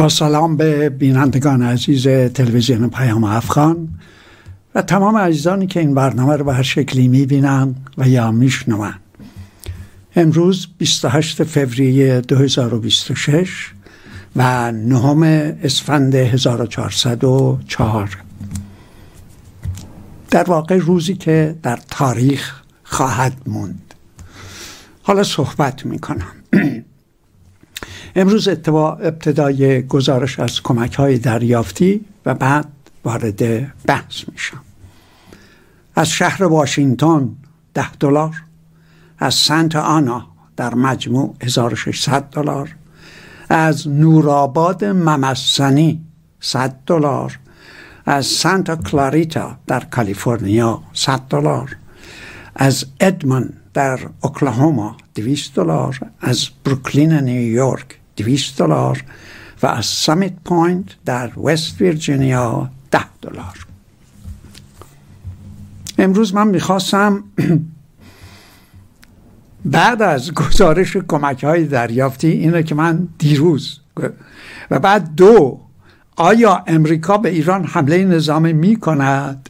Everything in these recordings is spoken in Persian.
با سلام به بینندگان عزیز تلویزیون پیام افغان و تمام عزیزانی که این برنامه رو به هر شکلی میبینن و یا میشنون. امروز 28 فوریه 2026 و 9 اسفند 1404، در واقع روزی که در تاریخ خواهد موند. حالا صحبت میکنم. امروز ابتدای گزارش از کمک‌های دریافتی و بعد وارد بحث میشم. از شهر واشنگتن $10، از سنت آنا در مجموع $1600، از نورآباد ممسنی $100، از سانتا کلاریتا در کالیفرنیا $100، از ادمون در اوکلاهوما $200، از بروکلین نیویورک $200 و از سامیت پوینت در وست ویرجینیا $10. امروز من میخواستم بعد از گزارش کمک‌های دریافتی اینه که من دیروز و بعد آیا امریکا به ایران حمله نظامی میکند؟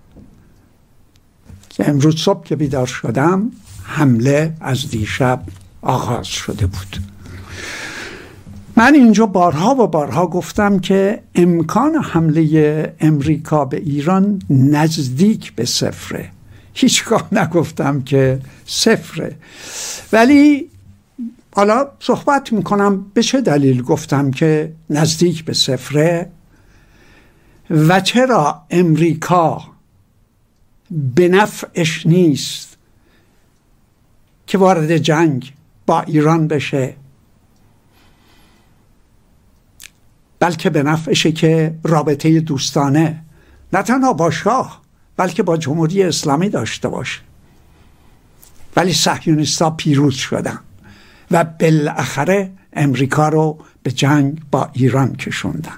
امروز صبح که بیدار شدم حمله از دیشب آغاز شده بود. من اینجا بارها و بارها گفتم که امکان حمله امریکا به ایران نزدیک به صفره. هیچگاه نگفتم که صفره، ولی حالا صحبت میکنم به چه دلیل گفتم که نزدیک به صفره و چرا امریکا به نفعش نیست که وارد جنگ با ایران بشه، بلکه به نفعشه که رابطه دوستانه نه تنها با شاه بلکه با جمهوری اسلامی داشته باشه. ولی صهیونیست‌ها پیروز شدن و بالاخره امریکا رو به جنگ با ایران کشوندن.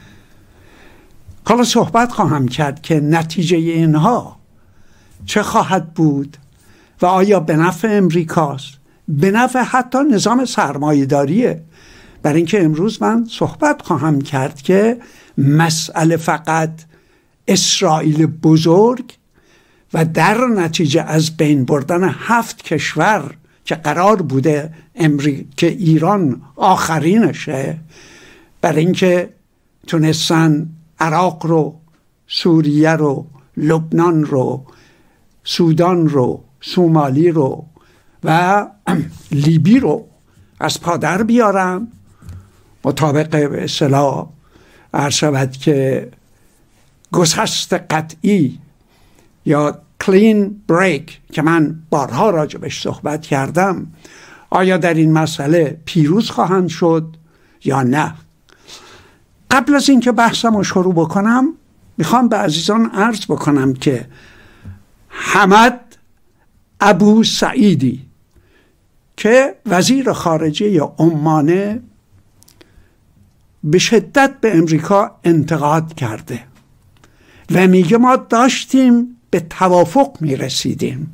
حالا صحبت خواهم کرد که نتیجه اینها چه خواهد بود و آیا به نفع امریکاست، به نفع حتی نظام سرمایه‌داریه. برای اینکه امروز من صحبت خواهم کرد که مسئله فقط اسرائیل بزرگ و در نتیجه از بین بردن 7 کشور که قرار بوده که ایران آخرینشه، برای اینکه تونستن عراق رو، سوریه رو، لبنان رو، سودان رو، سومالی رو و لیبی رو از پادر بیارن، مطابق به اصطلاح عرض شود که گسست قطعی یا کلین بریک که من بارها راجبش صحبت کردم، آیا در این مسئله پیروز خواهند شد یا نه؟ قبل از اینکه بحثم رو شروع بکنم میخوام به عزیزان عرض بکنم که حمد ابو سعیدی که وزیر خارجه عمانه به شدت به امریکا انتقاد کرده و میگه ما داشتیم به توافق میرسیدیم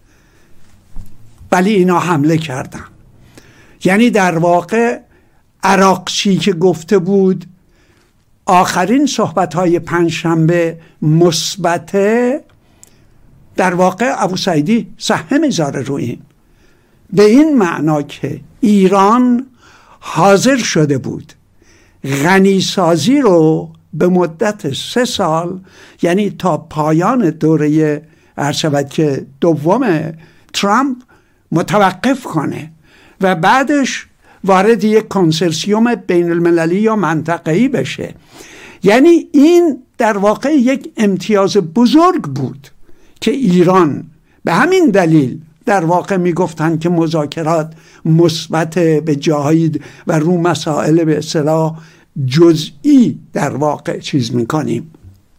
ولی اینا حمله کردن. یعنی در واقع عراقچی که گفته بود آخرین صحبت‌های پنجشنبه مثبته، در واقع ابو سعیدی سهم میذاره روی این، به این معنا که ایران حاضر شده بود غنیسازی رو به مدت 3 سال، یعنی تا پایان دوره عرض که دوم ترامپ، متوقف کنه و بعدش وارد یک کنسرسیوم بین المللی یا منطقه‌ای بشه. یعنی این در واقع یک امتیاز بزرگ بود که ایران، به همین دلیل در واقع میگفتن که مذاکرات مثبت به جاهایی و رو مسائل به اصطلاح جزئی در واقع چیز میکنیم،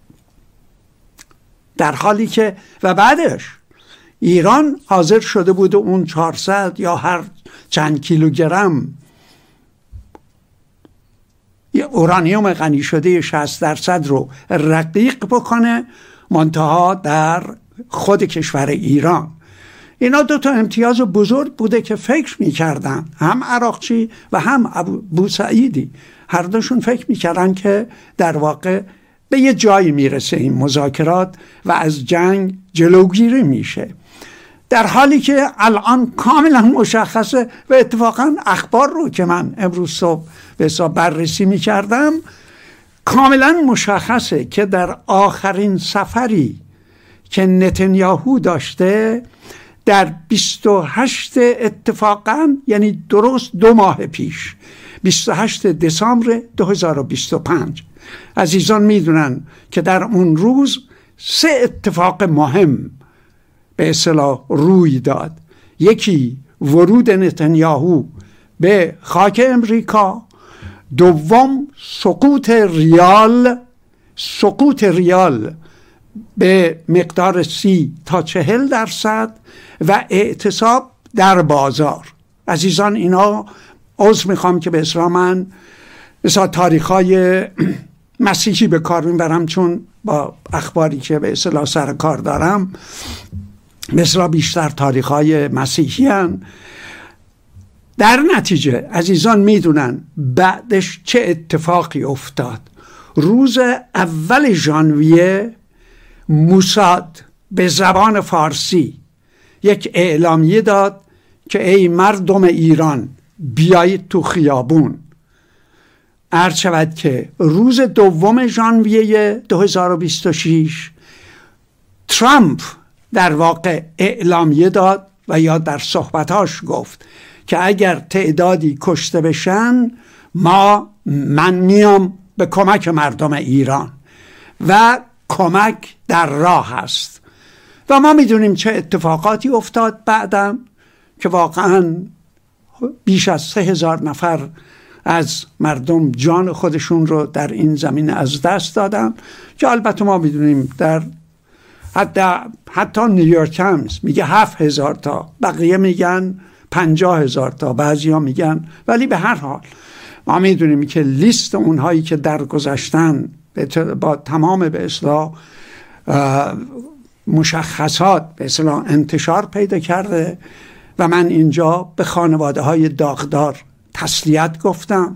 در حالی که و بعدش ایران حاضر شده بود اون 400 یا هر چند کیلوگرم اورانیوم غنی شده 60% رو رقیق بکنه، منتها در خود کشور ایران. اینا دو تا امتیاز بزرگ بوده که فکر میکردن، هم عراقچی و هم بوسعیدی، هر دوشون فکر میکردن که در واقع به یه جایی میرسه این مذاکرات و از جنگ جلوگیری میشه، در حالی که الان کاملا مشخصه. و اتفاقا اخبار رو که من امروز صبح به حساب بررسی میکردم کاملا مشخصه که در آخرین سفری که نتانیاهو داشته در 28 اتفاقا، یعنی درست 2 ماه پیش، 28 دسامبر 2025، عزیزان میدونن که در اون روز 3 اتفاق مهم به اصطلاح روی داد. یکی ورود نتانیاهو به خاک امریکا، دوم سقوط ریال به مقدار 30 تا 40% و اعتصاب در بازار. عزیزان اینا عذر میخوام که به اصطلاح من مثلا تاریخ‌های مسیحی به کار میبرم، چون با اخباری که به اصطلاح سر کار دارم مثلا بیشتر تاریخ‌های مسیحی هن. در نتیجه عزیزان میدونن بعدش چه اتفاقی افتاد. روز اول ژانویه موساد به زبان فارسی یک اعلامیه داد که ای مردم ایران بیایید تو خیابون. عرض شود که روز 2 ژانویه 2026 ترامپ در واقع اعلامیه داد و یا در صحبتاش گفت که اگر تعدادی کشته بشن من میام به کمک مردم ایران و کمک در راه است. و ما میدونیم چه اتفاقاتی افتاد بعدم که واقعا بیش از 3000 نفر از مردم جان خودشون رو در این زمین از دست دادن، که البته ما میدونیم در حتی نیویورک تایمز میگه 7000 تا، بقیه میگن 50,000 تا، بعضی ها میگن، ولی به هر حال ما میدونیم که لیست اونهایی که درگذشتن با تمام به اصطلاح مشخصات به اصطلاح انتشار پیدا کرده و من اینجا به خانواده های داغدار تسلیت گفتم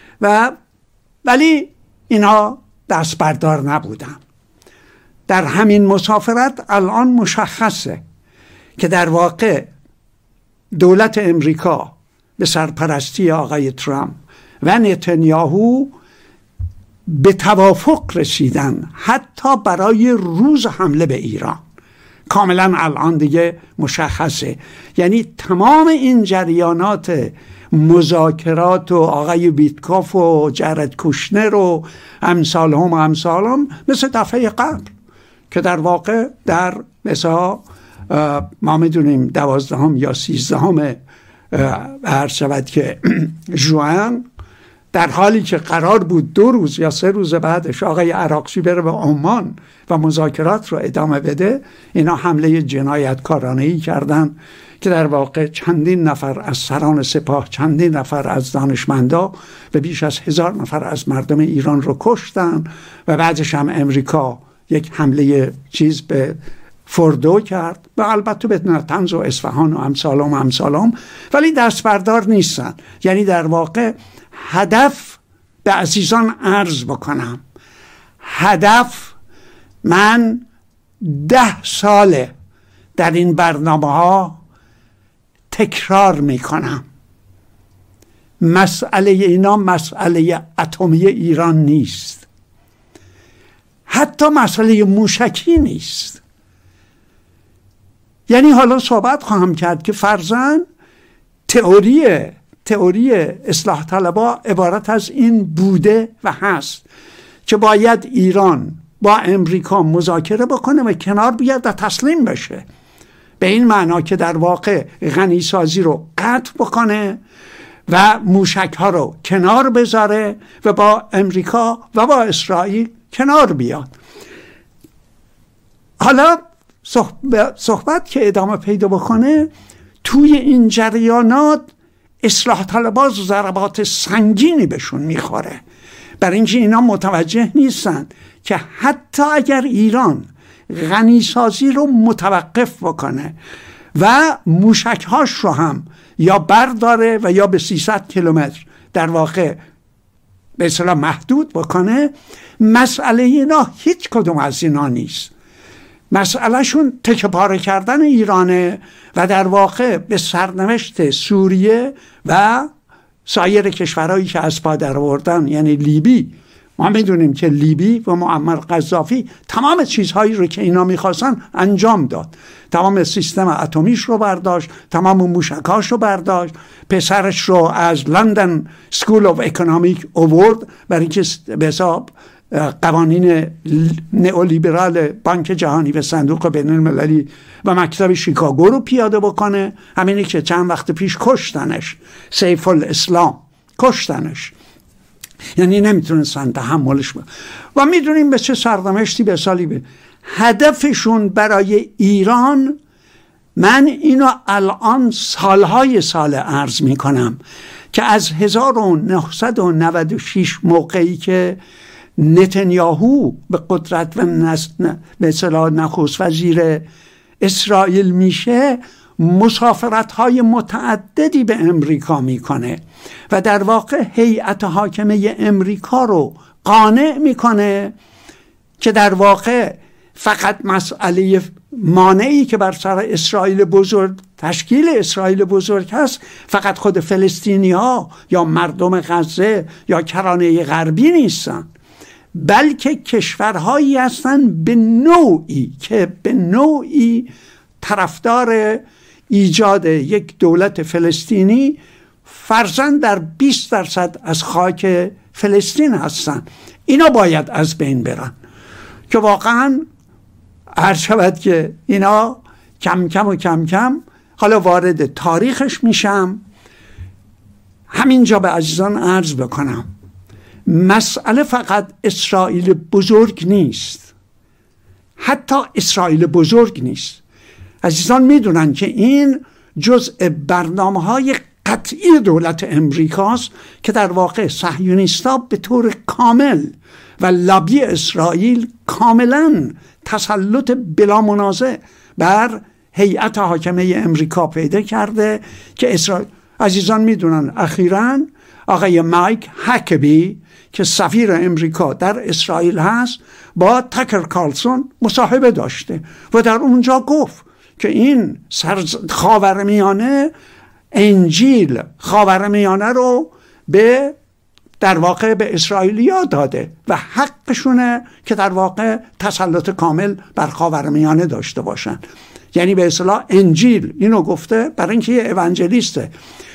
ولی اینا دست بردار نبودن. در همین مسافرت الان مشخصه که در واقع دولت امریکا به سرپرستی آقای ترامپ و نتانیاهو به توافق رسیدن حتی برای روز حمله به ایران. کاملا الان دیگه مشخصه، یعنی تمام این جریانات مذاکرات و آقای ویتکوف و جرد کوشنر و امثالهم مثل دفعه قبل که در واقع در مثلا ما میدونیم 12 یا 13 عرض شود که ژوئن، در حالی که قرار بود 2 روز یا 3 روز بعدش آقای عراقچی بره به عمان و مذاکرات رو ادامه بده، اینا حمله جنایتکارانه‌ای کردن که در واقع چندین نفر از سران سپاه، چندین نفر از دانشمندا و بیش از 1000 نفر از مردم ایران رو کشتن و بعدش هم امریکا یک حمله به فردو کرد و البته به نطنز و اصفهان و امثالهم، ولی دست بردار نیستن. یعنی در واقع هدف، به عزیزان عرض بکنم، هدف من 10 ساله در این برنامه ها تکرار میکنم، مسئله اینا مسئله اتمی ایران نیست، حتی مسئله موشکی نیست. یعنی حالا صحبت خواهم کرد که فرضاً تئوری اصلاح طلبها عبارت از این بوده و هست که باید ایران با امریکا مذاکره بکنه و کنار بیاد و تسلیم بشه، به این معنا که در واقع غنی سازی رو قطع بکنه و موشک ها رو کنار بذاره و با امریکا و با اسرائیل کنار بیاد. حالا صحبت که ادامه پیدا بکنه، توی این جریانات اصلاح طلبها ضربات سنگینی بهشون میخوره، برای اینکه اینا متوجه نیستن که حتی اگر ایران غنیسازی رو متوقف بکنه و موشکهاش رو هم یا برداره و یا به 300 کیلومتر در واقع به اصطلاح محدود بکنه. مسئله اینا هیچ کدوم از اینا نیست. مسئله شون تکه پاره کردن ایرانه و در واقع به سرنوشت سوریه و سایر کشورهایی که از پا در آوردن، یعنی لیبی. ما میدونیم که لیبی و معمر قذافی تمام چیزهایی رو که اینا میخواستن انجام داد. تمام سیستم اتمیش رو برداشت، تمام موشکاش رو برداشت، پسرش رو از لندن سکول آف اکونومیک آورد برای اینکه به حساب قوانین نئولیبرال بانک جهانی و صندوق بین المللی و مکتب شیکاگو رو پیاده بکنه. همینی که چند وقت پیش کشتنش، سیف الاسلام کشتنش، یعنی نمیتونستن تحملش بود. و میدونیم به چه سرنوشتی به سالی به هدفشون برای ایران. من اینو الان سالهای سال عرض میکنم که از 1996 موقعی که نتانیاهو به قدرت و به اصطلاح نخست وزیر اسرائیل میشه، مسافرت های متعددی به امریکا میکنه و در واقع هیئت حاکمه امریکا رو قانع میکنه که در واقع فقط مسئله مانعی که بر سر اسرائیل بزرگ، تشکیل اسرائیل بزرگ هست، فقط خود فلسطینی ها یا مردم غزه یا کرانه غربی نیستن، بلکه کشورهایی هستن به نوعی طرفدار ایجاد یک دولت فلسطینی فرضاً در 20% از خاک فلسطین هستن. اینا باید از بین برن که واقعاً عرض شود که اینا کم کم حالا وارد تاریخش میشم. همینجا به عزیزان عرض بکنم مسئله فقط اسرائیل بزرگ نیست، حتی اسرائیل بزرگ نیست. عزیزان میدونن که این جزء برنامه‌های قطعی دولت امریکاست که در واقع صهیونیست‌ها به طور کامل و لابی اسرائیل کاملا تسلط بلا منازع بر هیئت حاکمه امریکا پیدا کرده که اسرائیل. عزیزان میدونن اخیراً آقای مایک هکبی که سفیر امریکا در اسرائیل هست با تاکر کارلسون مصاحبه داشته و در اونجا گفت که این خاورمیانه، انجیل خاورمیانه رو به در واقع به اسرائیلیا داده و حقشونه که در واقع تسلط کامل بر خاورمیانه داشته باشن. یعنی به اصطلاح انجیل اینو گفته برای اینکه یه اونجلیسته.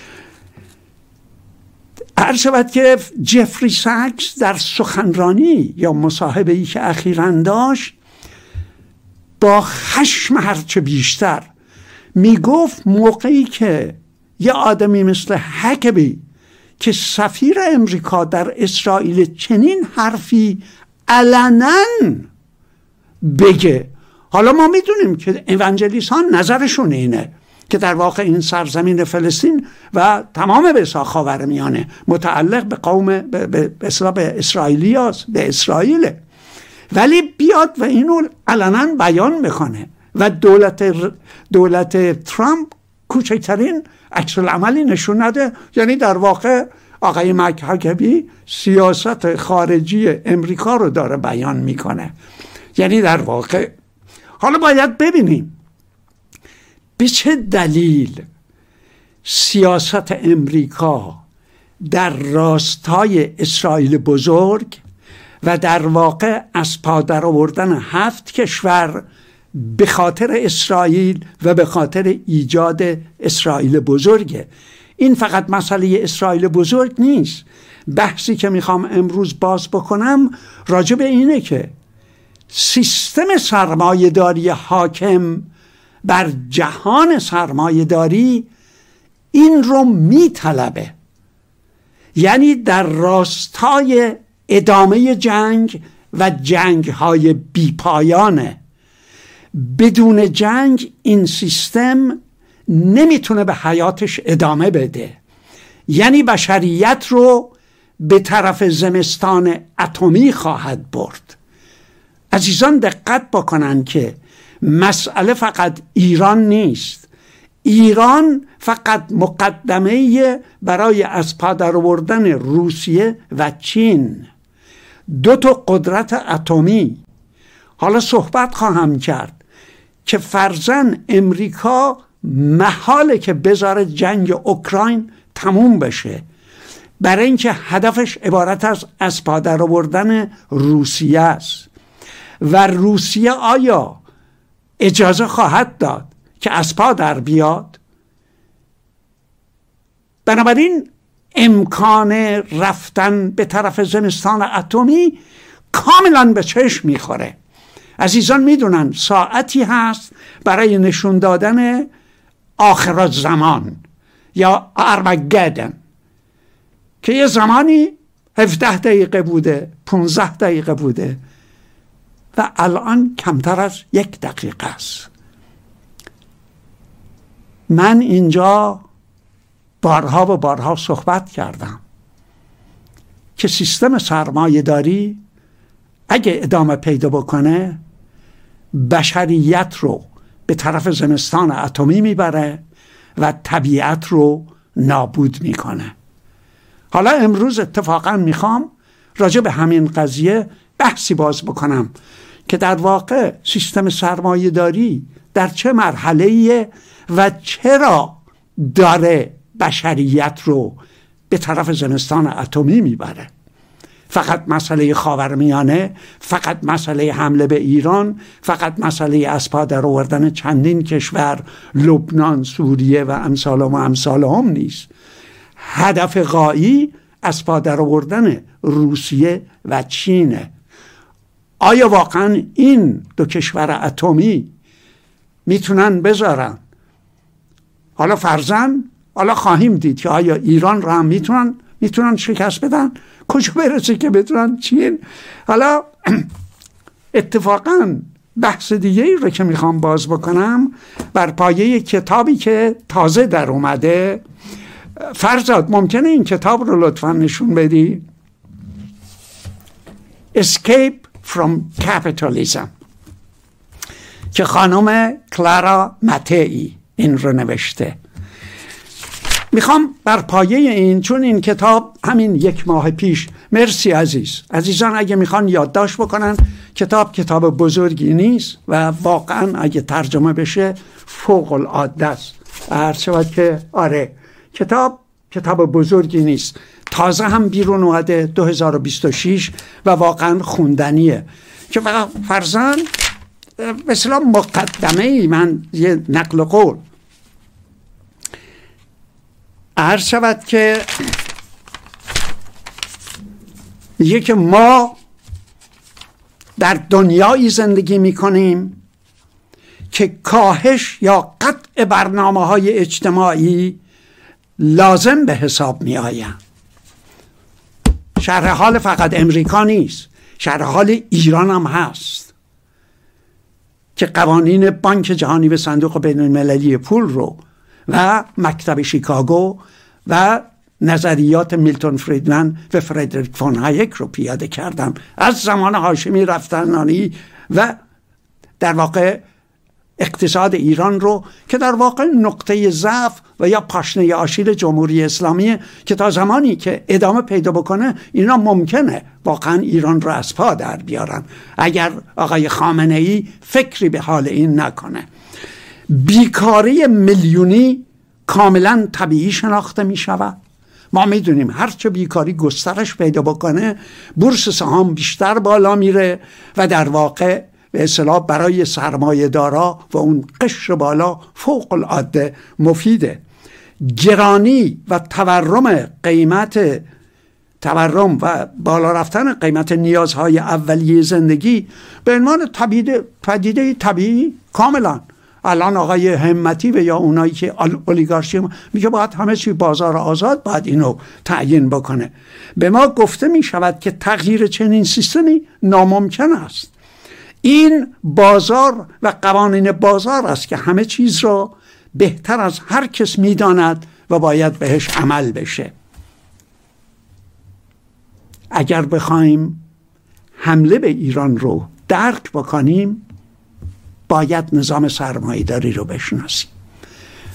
عرض شود که جفری ساکس در سخنرانی یا مصاحبه‌ای که اخیراً داشت با خشم هرچه بیشتر میگفت موقعی که یه آدمی مثل هکبی که سفیر امریکا در اسرائیل چنین حرفی علناً بگه. حالا ما میدونیم که اونجلیست ها نظرشون اینه که در واقع این سرزمین فلسطین و تمام به خاورمیانه متعلق به قوم به اسرائیلی هست، به اسرائیله، ولی بیاد و اینو علنا بیان بکنه و دولت ترامپ کوچکترین عکس العملی نشون نده. یعنی در واقع آقای مایک هکبی سیاست خارجی امریکا رو داره بیان میکنه. یعنی در واقع حالا باید ببینیم به چه دلیل سیاست امریکا در راستای اسرائیل بزرگ و در واقع از پا در آوردن 7 کشور به خاطر اسرائیل و به خاطر ایجاد اسرائیل بزرگه. این فقط مسئله اسرائیل بزرگ نیست. بحثی که میخوام امروز باز بکنم راجع به اینه که سیستم سرمایه‌داری حاکم بر جهان سرمایه‌داری این رو میطلبه. یعنی در راستای ادامه جنگ و جنگ‌های بی‌پایانه. بدون جنگ این سیستم نمیتونه به حیاتش ادامه بده. یعنی بشریت رو به طرف زمستان اتمی خواهد برد. عزیزان دقت بکنن که مسئله فقط ایران نیست. ایران فقط مقدمه برای از پا در آوردن روسیه و چین، دو تا قدرت اتمی. حالا صحبت خواهم کرد که فرضاً امریکا محاله که بذاره جنگ اوکراین تموم بشه، برای اینکه هدفش عبارت از پا در آوردن روسیه است و روسیه آیا اجازه خواهد داد که از پا در بیاد؟ بنابراین امکان رفتن به طرف زمستان اتمی کاملا به چشم میخوره. عزیزان میدونن ساعتی هست برای نشون دادن آخر زمان یا ارمگدن که یه زمانی 17 دقیقه بوده، 15 دقیقه بوده و الان کمتر از 1 دقیقه است. من اینجا بارها و بارها صحبت کردم که سیستم سرمایه داری اگه ادامه پیدا بکنه بشریت رو به طرف زمستان اتمی میبره و طبیعت رو نابود میکنه. حالا امروز اتفاقا میخوام راجع به همین قضیه بحثی باز بکنم که در واقع سیستم سرمایه داری در چه مرحله‌ایه و چرا داره بشریت رو به طرف زمستان اتمی میبره. فقط مسئله خاورمیانه، فقط مسئله حمله به ایران، فقط مسئله از پا در آوردن چندین کشور، لبنان، سوریه و امثالهم نیست. هدف غایی از پا در آوردن روسیه و چینه. آیا واقعا این دو کشور اتمی میتونن بذارن؟ حالا فرضاً حالا خواهیم دید که آیا ایران را هم میتونن شکست بدن؟ کجا برسه که بتونن چین؟ حالا اتفاقاً بحث دیگه ای رو که میخوام باز بکنم بر پایه کتابی که تازه در اومده. فرزاد ممکنه این کتاب رو لطفاً نشون بدی؟ Escape from Capitalism که خانم کلارا متئی این رو نوشته. میخوام بر پایه این، چون این کتاب همین 1 ماه پیش، مرسی عزیزان اگه میخوان یادداشت بکنن، کتاب بزرگی نیست و واقعا اگه ترجمه بشه فوق العاده است. هر شود که آره کتاب بزرگی نیست، تازه هم بیرون اومده 2026 و واقعا خوندنیه که فرضاً مثلا مقدمه ای، من یه نقل قول عرض شود که میگه که ما در دنیایی زندگی میکنیم که کاهش یا قطع برنامه‌های اجتماعی لازم به حساب می آیند. شرح حال فقط امریکا نیست، شرح حال ایران هم هست که قوانین بانک جهانی و صندوق بین المللی پول رو و مکتب شیکاگو و نظریات میلتون فریدمن و فردریک فون هایک رو پیاده کردن از زمان هاشمی رفتنانی و در واقع اقتصاد ایران رو که در واقع نقطه ضعف و یا پاشنه آشیل جمهوری اسلامی که تا زمانی که ادامه پیدا بکنه اینا ممکنه واقعا ایران رو از پا در بیارن اگر آقای خامنه ای فکری به حال این نکنه. بیکاری میلیونی کاملا طبیعی شناخته می شود. ما می دونیم هرچه بیکاری گسترش پیدا بکنه بورس سهام بیشتر بالا میره و در واقع به اصطلاح برای سرمایه دارا و اون قشر بالا فوق العاده مفیده. گرانی و تورم و بالا رفتن قیمت نیازهای اولیه زندگی به عنوان پدیده طبیعی کاملا. الان آقای همتی و یا اونایی که اولیگارشی میگه باید همه چی بازار آزاد باید اینو تعیین بکنه. به ما گفته می شود که تغییر چنین سیستمی ناممکن است. این بازار و قوانین بازار است که همه چیز را بهتر از هر کس میداند و باید بهش عمل بشه. اگر بخوایم حمله به ایران رو درک بکنیم باید نظام سرمایه‌داری رو بشناسیم.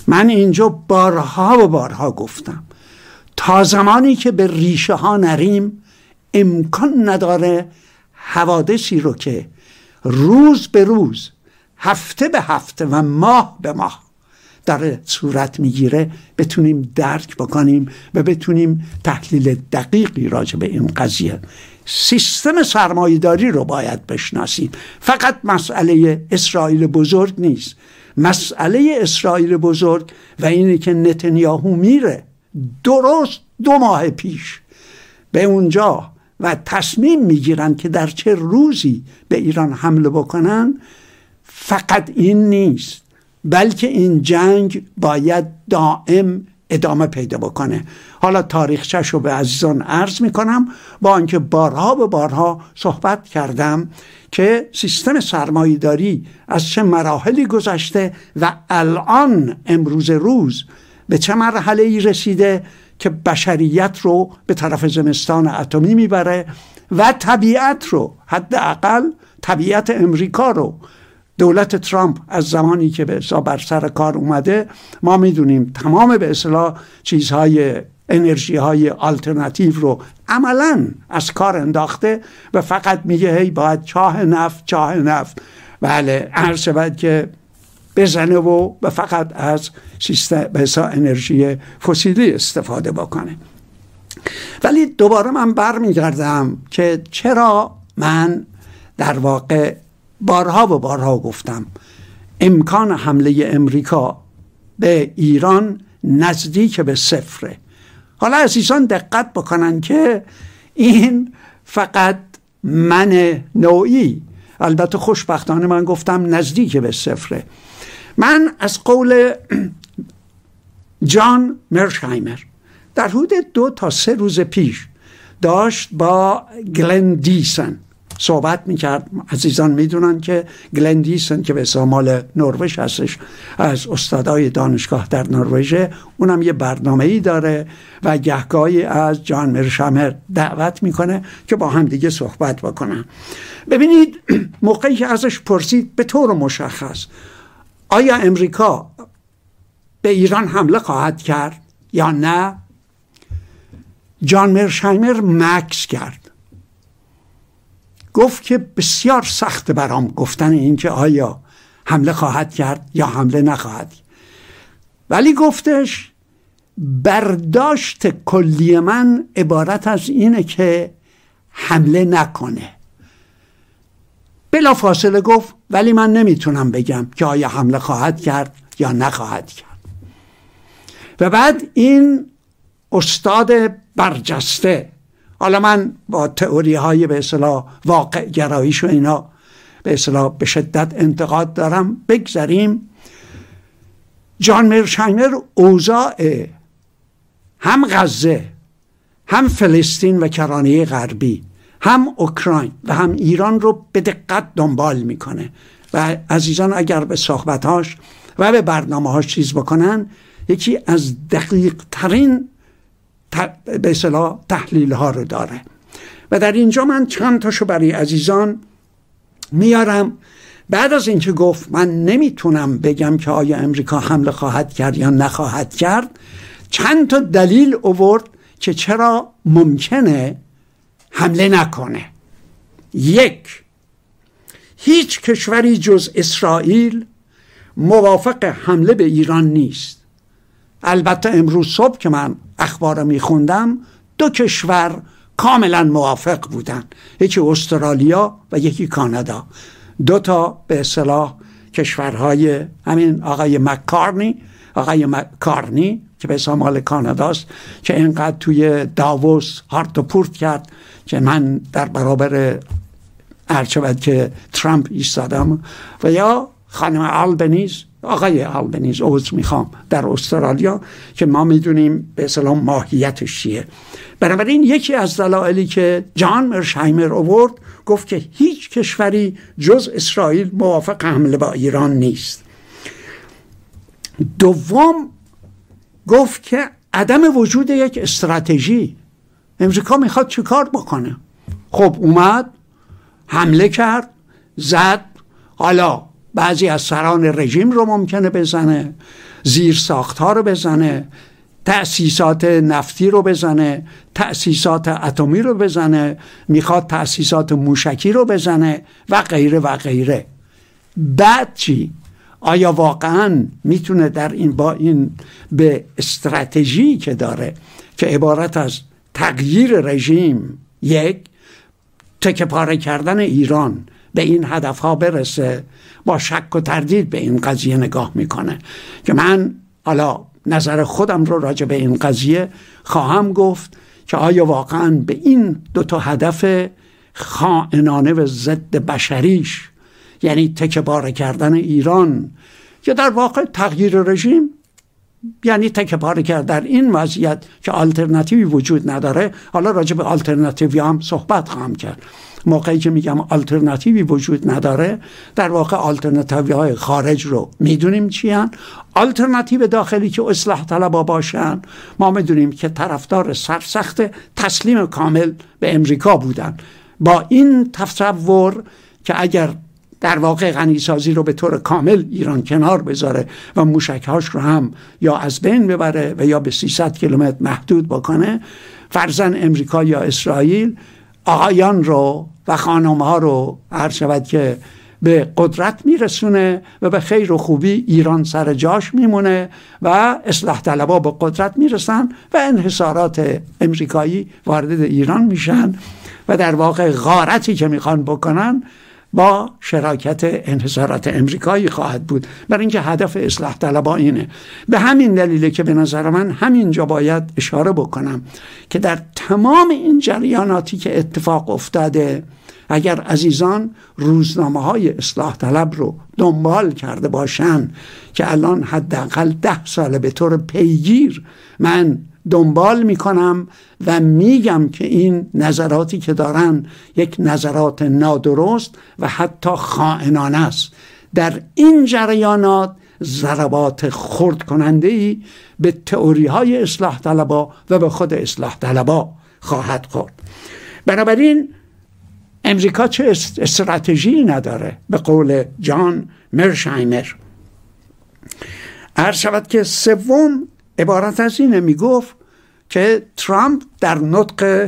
من اینجا بارها و بارها گفتم تا زمانی که به ریشه ها نریم امکان نداره حوادثی رو که روز به روز، هفته به هفته و ماه به ماه داره صورت میگیره بتونیم درک بکنیم و بتونیم تحلیل دقیقی راجع به این قضیه. سیستم سرمایه‌داری رو باید بشناسیم. فقط مسئله اسرائیل بزرگ نیست. مسئله اسرائیل بزرگ و اینه که نتانیاهو میره درست 2 ماه پیش به اونجا و تصمیم میگیرن که در چه روزی به ایران حمله بکنن. فقط این نیست، بلکه این جنگ باید دائم ادامه پیدا بکنه. حالا تاریخچه‌ش رو به عزیزان عرض میکنم، با اینکه بارها و بارها صحبت کردم که سیستم سرمایه‌داری از چه مراحلی گذشته و الان امروز روز به چه مرحله‌ای رسیده که بشریت رو به طرف زمستان اتمی میبره و طبیعت رو، حداقل طبیعت امریکا رو، دولت ترامپ از زمانی که به اصطلاح بر سر کار اومده ما میدونیم تمام به اصطلاح چیزهای انرژی های آلترناتیو رو عملاً از کار انداخته و فقط میگه هی باید چاه نفت بله عرض شود که بزنه و فقط از سیستم به اصطلاح انرژی فسیلی استفاده بکنه. ولی دوباره من برمیگردم که چرا من در واقع بارها و بارها گفتم امکان حمله امریکا به ایران نزدیک به صفره. حالا عزیزان دقت بکنن که این فقط من نوعی، البته خوشبختانه من گفتم نزدیک به صفره. من از قول جان مرشهایمر در حدود 2 تا 3 روز پیش داشت با گلن دیسن صحبت میکرد. عزیزان میدونن که گلن دیسن که به سامال نروژ هستش، از استادای دانشگاه در نروژ، اونم یه برنامه‌ای داره و گهگاهی از جان مرشهایمر دعوت میکنه که با هم دیگه صحبت بکنن. ببینید موقعی که ازش پرسید به طور مشخص آیا امریکا به ایران حمله خواهد کرد یا نه، جان مرشهایمر مکث کرد، گفت که بسیار سخت برام گفتن این که آیا حمله خواهد کرد یا حمله نخواهد، ولی گفتش برداشت کلی من عبارت از اینه که حمله نکنه. بلا فاصله گفت ولی من نمیتونم بگم که آیا حمله خواهد کرد یا نخواهد کرد. و بعد این استاد برجسته، حالا من با تئوری های به اصطلاح واقع گراییش و اینا به اصطلاح به شدت انتقاد دارم، بگذاریم. جان مرشهایمر اوضاع هم غزه، هم فلسطین و کرانه غربی، هم اوکراین و هم ایران رو به دقت دنبال میکنه و عزیزان اگر به صحبتاش و به برنامه‌هاش چیز بکنن، یکی از دقیق ترین به اصطلاح تحلیل ها رو داره و در اینجا من چند تاشو برای عزیزان میارم. بعد از اینکه گفت من نمیتونم بگم که آیا امریکا حمله خواهد کرد یا نخواهد کرد، چند تا دلیل آورد که چرا ممکنه حمله نکنه. 1، هیچ کشوری جز اسرائیل موافق حمله به ایران نیست. البته امروز صبح که من اخبار میخوندم 2 کشور کاملا موافق بودن، یکی استرالیا و یکی کانادا، 2 تا به اصطلاح کشورهای همین آقای مکارنی که به اصطلاح مال کاناداست که اینقدر توی داووس هارت و پورت کرد که من در برابر ارچبت که ترامپ ایستادم، و یا خانم آلبنیز، آقای آلبنیز عذر میخوام، در استرالیا که ما میدونیم به اصطلاح ماهیتش چیه. بنابراین یکی از دلایلی که جان مرشهایمر آورد گفت که هیچ کشوری جز اسرائیل موافق حمله با ایران نیست. 2، گفت که عدم وجود یک استراتژی. امریکا میخواد چی کار بکنه؟ خب اومد حمله کرد، زد، حالا بعضی از سران رژیم رو ممکنه بزنه، زیر ساختها رو بزنه، تأسیسات نفتی رو بزنه، تأسیسات اتمی رو بزنه، میخواد تأسیسات موشکی رو بزنه و غیره و غیره. بعد چی؟ آیا واقعا میتونه در این با این به استراتژی که داره که عبارت از تغییر رژیم، یک، تکه پاره کردن ایران، به این هدفها برسه؟ با شک و تردید به این قضیه نگاه میکنه که من حالا نظر خودم رو راجع به این قضیه خواهم گفت که آیا واقعا به این دو تا هدف خائنانه و ضد بشریش، یعنی تکه پاره کردن ایران که در واقع تغییر رژیم یعنی تکه پاره کرد، در این وضعیت که آلترناتیوی وجود نداره، حالا راجع به آلترناتیوی هم صحبت خواهم کرد. موقعی که میگم آلترناتیوی وجود نداره، در واقع آلترناتیوی های خارج رو میدونیم چی هن. آلترناتیو داخلی که اصلاح طلبا باشن، ما میدونیم که طرفدار سرسخت تسلیم کامل به امریکا بودن، با این تصور که اگر در واقع غنیسازی رو به طور کامل ایران کنار بذاره و موشکهاش رو هم یا از بین ببره و یا به 300 کیلومتر محدود بکنه، فرضاً امریکا یا اسرائیل آقایان رو و خانم‌ها رو هر شود که به قدرت میرسونه و به خیر و خوبی ایران سر جاش میمونه و اصلاح طلبا به قدرت میرسن و انحصارات امریکایی وارد ایران میشن و در واقع غارتی که میخوان بکنن با شراکت انحصارات امریکایی خواهد بود، برای اینکه هدف اصلاح طلبا اینه. به همین دلیله که به نظر من همینجا باید اشاره بکنم که در تمام این جریاناتی که اتفاق افتاده، اگر عزیزان روزنامه‌های اصلاح طلب رو دنبال کرده باشن که الان حداقل 10 سال به طور پیگیر من دنبال میکنم و میگم که این نظراتی که دارن یک نظرات نادرست و حتی خائنانه است، در این جریانات ضربات خرد کننده‌ای به تئوری های اصلاح طلبا و به خود اصلاح طلبا خواهد خورد. بنابراین امریکا چه استراتژی نداره؟ به قول جان مرشایمر عرض شود که سوم عبارت از اینه، میگفت که ترامپ در نطق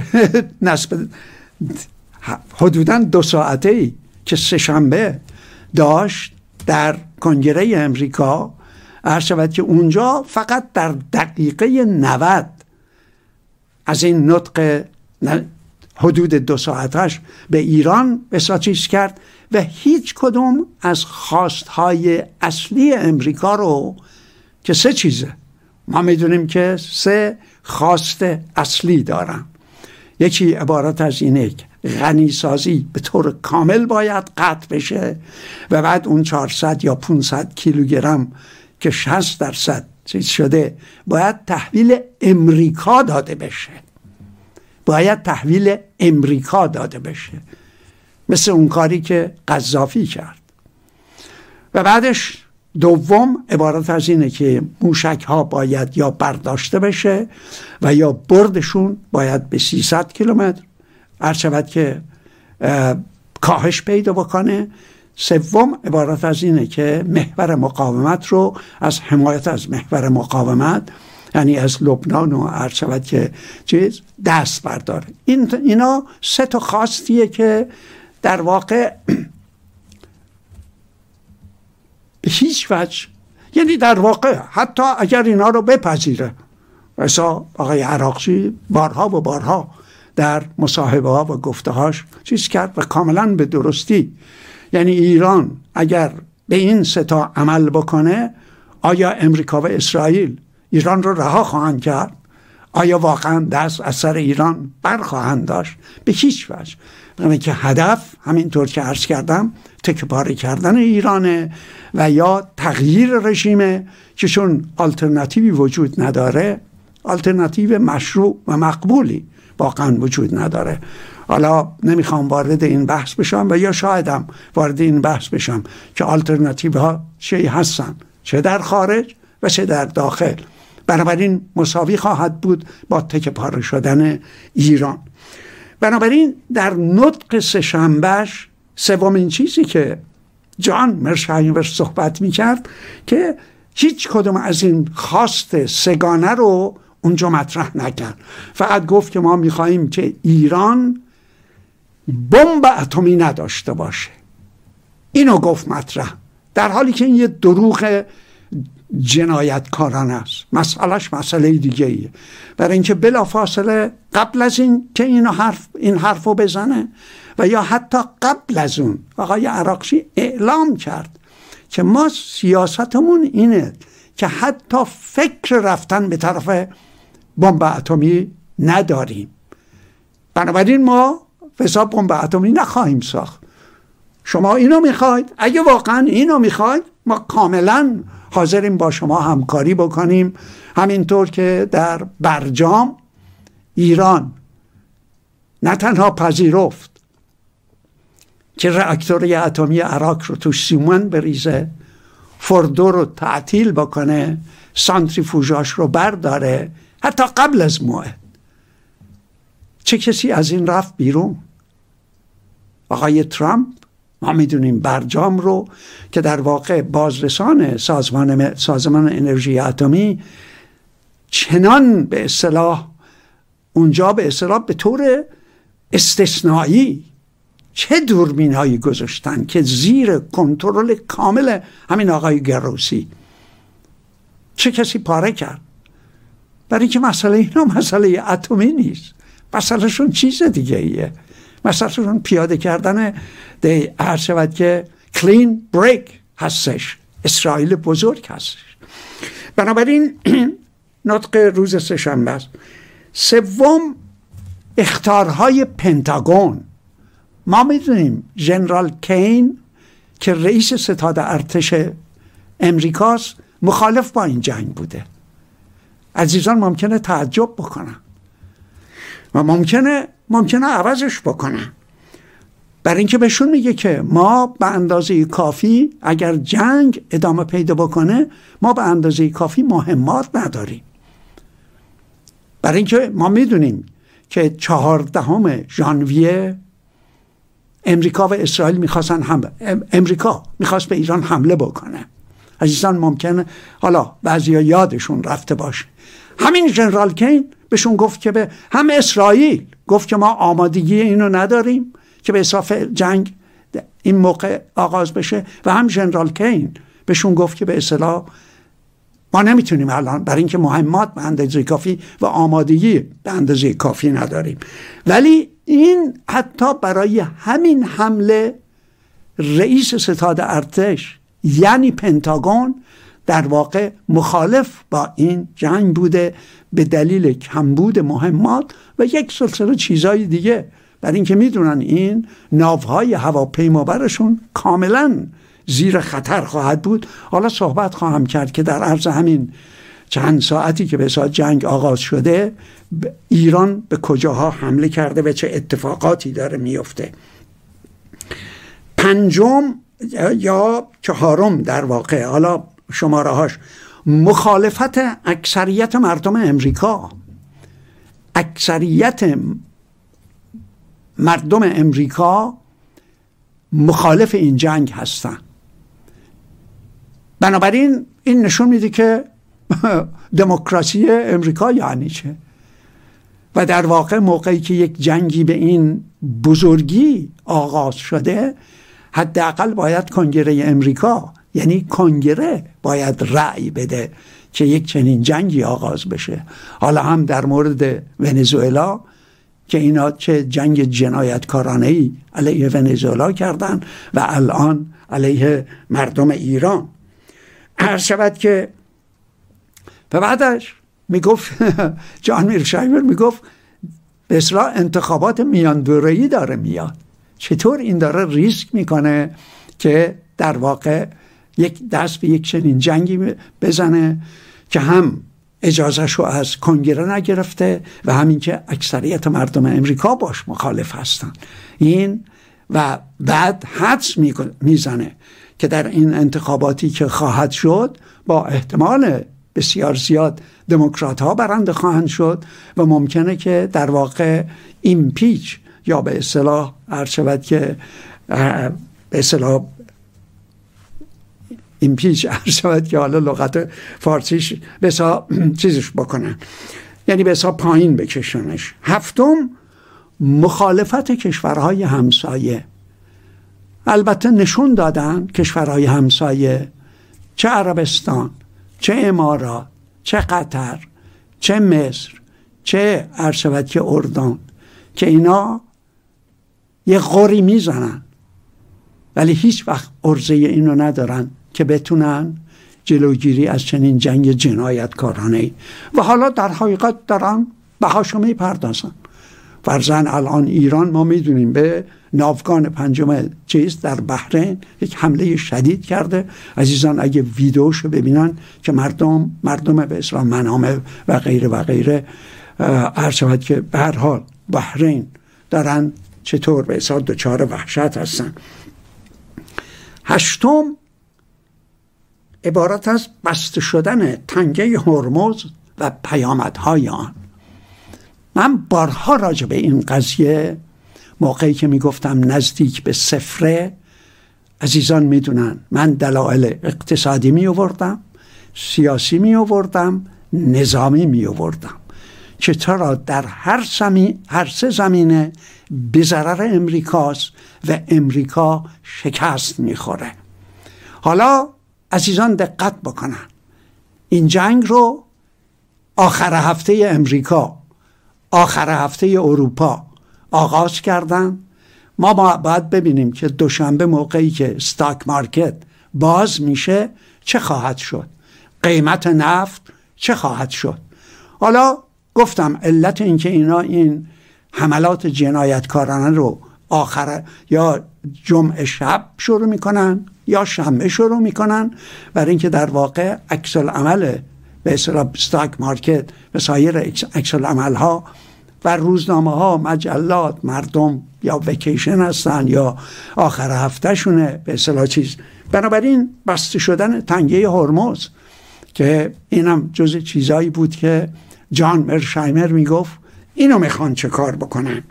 حدوداً 2 ساعته‌ای که سه‌شنبه داشت در کنگره امریکا، عرض شود که اونجا فقط در دقیقه 90 از این نطق حدود 2 ساعتش به ایران بساطیش کرد و هیچ کدوم از خواستهای اصلی امریکا رو که 3 چیزه ما میدونیم که 3 خواست اصلی دارن. یکی عبارت از اینه که غنیسازی به طور کامل باید قطع بشه و بعد اون 400 یا 500 کیلوگرم که 60% چیز شده باید تحویل امریکا داده بشه، باید تحویل امریکا داده بشه، مثل اون کاری که قذافی کرد. و بعدش دوم عبارت از اینه که موشک ها باید یا برداشته بشه و یا بردشون باید به 300 کیلومتر عرض شود که کاهش پیدا بکنه. سوم عبارت از اینه که محور مقاومت رو از حمایت از محور مقاومت، یعنی از لبنان و عرض شود که چیز دست برداره. اینا 3 تا خواستیه که در واقع هیچ وجه، یعنی در واقع حتی اگر اینا رو بپذیره، مثلا آقای عراقچی بارها و بارها در مصاحبه ها و گفتهاش چیز کرد و کاملا به درستی، یعنی ایران اگر به این 3 تا عمل بکنه، آیا امریکا و اسرائیل ایران رو رها خواهند کرد؟ آیا واقعا دست از سر ایران برخواهند داشت؟ به هیچ وجه. برای که هدف همینطور که عرض کردم تکه‌پاره کردن ایرانه و یا تغییر رژیمه که چون آلترناتیوی وجود نداره، آلترناتیو مشروع و مقبولی واقعا وجود نداره. حالا نمیخوام وارد این بحث بشم و یا شایدم وارد این بحث بشم که آلترناتیو ها چی هستن، چه در خارج و چه در داخل. بنابراین مساوی خواهد بود با تکه‌پاره شدن ایران. بنابراین در نطق سه‌شنبهش سومین چیزی که جان مرشایمر صحبت میکرد که هیچ کدوم از این خواست سگانه رو اونجا مطرح نکرد. فقط گفت که ما میخواییم که ایران بمب اتمی نداشته باشه. اینو گفت مطرح، در حالی که این یه دروغ جنایتکارانه است. مسئلهش مسئله دیگه ایه. برای اینکه بلافاصله قبل از این که این حرفو بزنه و یا حتی قبل از اون آقای عراقچی اعلام کرد که ما سیاستمون اینه که حتی فکر رفتن به طرف بمب اتمی نداریم، بنابراین ما حساب بمب اتمی نخواهیم ساخت. شما اینو میخواید؟ اگه واقعا اینو میخواید ما کاملا حاضریم با شما همکاری بکنیم. همینطور که در برجام ایران نه تنها پذیرفت که راکتور اتمی عراق رو تو سیمان بریزه، فوردو رو تعطیل بکنه، سانتریفوژاش رو برداره حتی قبل از موعد. چه کسی از این رفت بیرون؟ آقای ترامپ. ما میدونیم برجام رو که در واقع بازرسان سازمان انرژی اتمی چنان به اصطلاح اونجا به اصطلاح به طور استثنایی چه دوربین‌هایی گذاشتن که زیر کنترل کامل همین آقای گروسی. چه کسی پاره کرد؟ برای که مسئله اینا مسئله اتمی نیست، مسئلهشون چیز دیگه ایه. مسئلهشون پیاده کردن هر شود که کلین بریک هستش، اسرائیل بزرگ هستش. بنابراین نطق روز سه‌شنبه است. سوم، اخطارهای پنتاگون. ما میدونیم ژنرال کین که رئیس ستاد ارتش امریکاست مخالف با این جنگ بوده. عزیزان ممکنه تعجب بکنن و ممکنه عوضش بکنن، برای اینکه بهشون میگه که ما به اندازه کافی اگر جنگ ادامه پیدا بکنه ما به اندازه کافی مهمات نداریم. برای اینکه ما میدونیم که 14 ژانویه امریکا و اسرائیل میخواستن امریکا میخواست به ایران حمله بکنه. عزیزان ممکنه حالا بعضیا یادشون رفته باشه همین ژنرال کین بهشون گفت که به هم اسرائیل گفت که ما آمادگی اینو نداریم که به اصافه جنگ این موقع آغاز بشه، و هم ژنرال کین بهشون گفت که به اصطلاح ما نمیتونیم الان برای اینکه مهمات به اندازه کافی و آمادگی به اندازه کافی نداریم. ولی این حتی برای همین حمله رئیس ستاد ارتش یعنی پنتاگون در واقع مخالف با این جنگ بوده به دلیل کمبود مهمات و یک سلسله چیزای دیگه، برای اینکه میدونن این ناوهای هواپیمابرشون کاملا زیر خطر خواهد بود. حالا صحبت خواهم کرد که در عرض همین چند ساعتی که به ساعت جنگ آغاز شده ایران به کجاها حمله کرده و چه اتفاقاتی داره میفته. پنجم یا چهارم در واقع، حالا شماره هاش، مخالفت اکثریت مردم امریکا. اکثریت مردم امریکا مخالف این جنگ هستن. بنابراین این نشون میده که دموکراسی امریکا یعنی چه، و در واقع موقعی که یک جنگی به این بزرگی آغاز شده حداقل باید کنگره امریکا یعنی کنگره باید رأی بده که یک چنین جنگی آغاز بشه. حالا هم در مورد ونزوئلا که اینا چه جنگ جنایتکارانه‌ای علیه ونزوئلا کردن و الان علیه مردم ایران. عرض شود که و بعدش میگفت جان میرشایمر میگفت به اصطلاح انتخابات میان دوره‌ای داره میاد. چطور این داره ریسک میکنه که در واقع یک دست به یک چنین جنگی بزنه که هم اجازهش رو از کنگره نگرفته و همین که اکثریت مردم امریکا باش مخالف هستن. این و بعد حدس میزنه که در این انتخاباتی که خواهد شد با احتمال بسیار زیاد دموکرات ها برنده خواهند شد و ممکنه که در واقع ایمپیچ یا به اصطلاح عرض شود که به اصطلاح ایمپیچ شود که حالا لغت فارسیش بسا چیزش بکنن، یعنی بسا پایین بکشنش. هفتم، مخالفت کشورهای همسایه. البته نشون دادن کشورهای همسایه، چه عربستان، چه امارات، چه قطر، چه مصر، چه عرشبت که اردن، که اینا یه غوری میزنن ولی هیچ وقت عرضه اینو ندارن که بتونن جلوگیری از چنین جنگ جنایتکارانه و حالا در حقیقت دارن بهاشو میپردازن. فرضاً الان ایران ما میدونیم به ناوگان پنجم در بحرین یک حمله شدید کرده. عزیزان اگه ویدیوشو ببینن که مردم به اصطلاح منامه و غیره و غیره عرض شود که به هر حال بحرین دارن چطور به اصطلاح دچار وحشت هستن. هشتم، عبارت از بسته شدن تنگه هرمز و پیامدهای آن. من بارها راجع به این قضیه موقعی که میگفتم نزدیک به صفره، عزیزان میدونن من دلایل اقتصادی می آوردم، سیاسی می آوردم، نظامی می آوردم که چرا در هر سه زمینه به ضرر امریکاست و امریکا شکست میخوره. حالا عزیزان دقت بکنن، این جنگ رو آخر هفته امریکا، آخر هفته اروپا آغاز کردن. ما باید ببینیم که دوشنبه موقعی که استاک مارکت باز میشه چه خواهد شد، قیمت نفت چه خواهد شد. حالا گفتم علت این که اینا این حملات جنایتکارانه رو آخر یا جمعه شب شروع میکنن یا شنبه شروع میکنن، برای اینکه در واقع عکس العمل به اصطلاح استاک مارکت و سایر عکس العمل ها و روزنامه ها، مجلات، مردم یا ویکیشن هستن یا آخر هفته شونه به اصطلاح چیز. بنابراین بسته شدن تنگه هرمز که اینم جز چیزایی بود که جان مرشایمر میگفت اینو میخوان چه کار بکنن.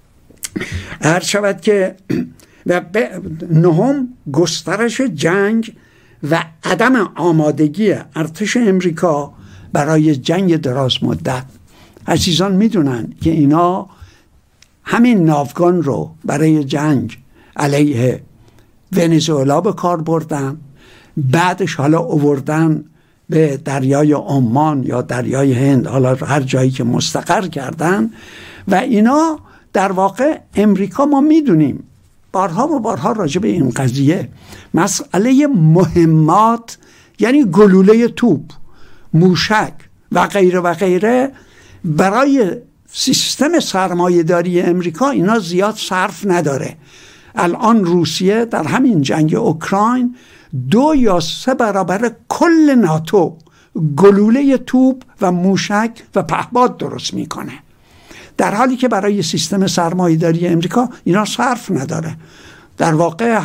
هر شود که و نهم، گسترش جنگ و عدم آمادگی ارتش امریکا برای جنگ دراز مدت. عزیزان میدونن که اینا همین ناوگان رو برای جنگ علیه ونزوئلا به کار بردن، بعدش حالا آوردن به دریای عمان یا دریای هند، حالا هر جایی که مستقر کردن. و اینا در واقع امریکا ما میدونیم بارها و بارها راجع به این قضیه، مسئله مهمات یعنی گلوله توپ، موشک و غیره و غیره برای سیستم سرمایه‌داری امریکا اینا زیاد صرف نداره. الان روسیه در همین جنگ اوکراین 2 یا 3 برابر کل ناتو گلوله توپ و موشک و پهپاد درست میکنه، در حالی که برای سیستم سرمایه‌داری امریکا اینا صرف نداره. در واقع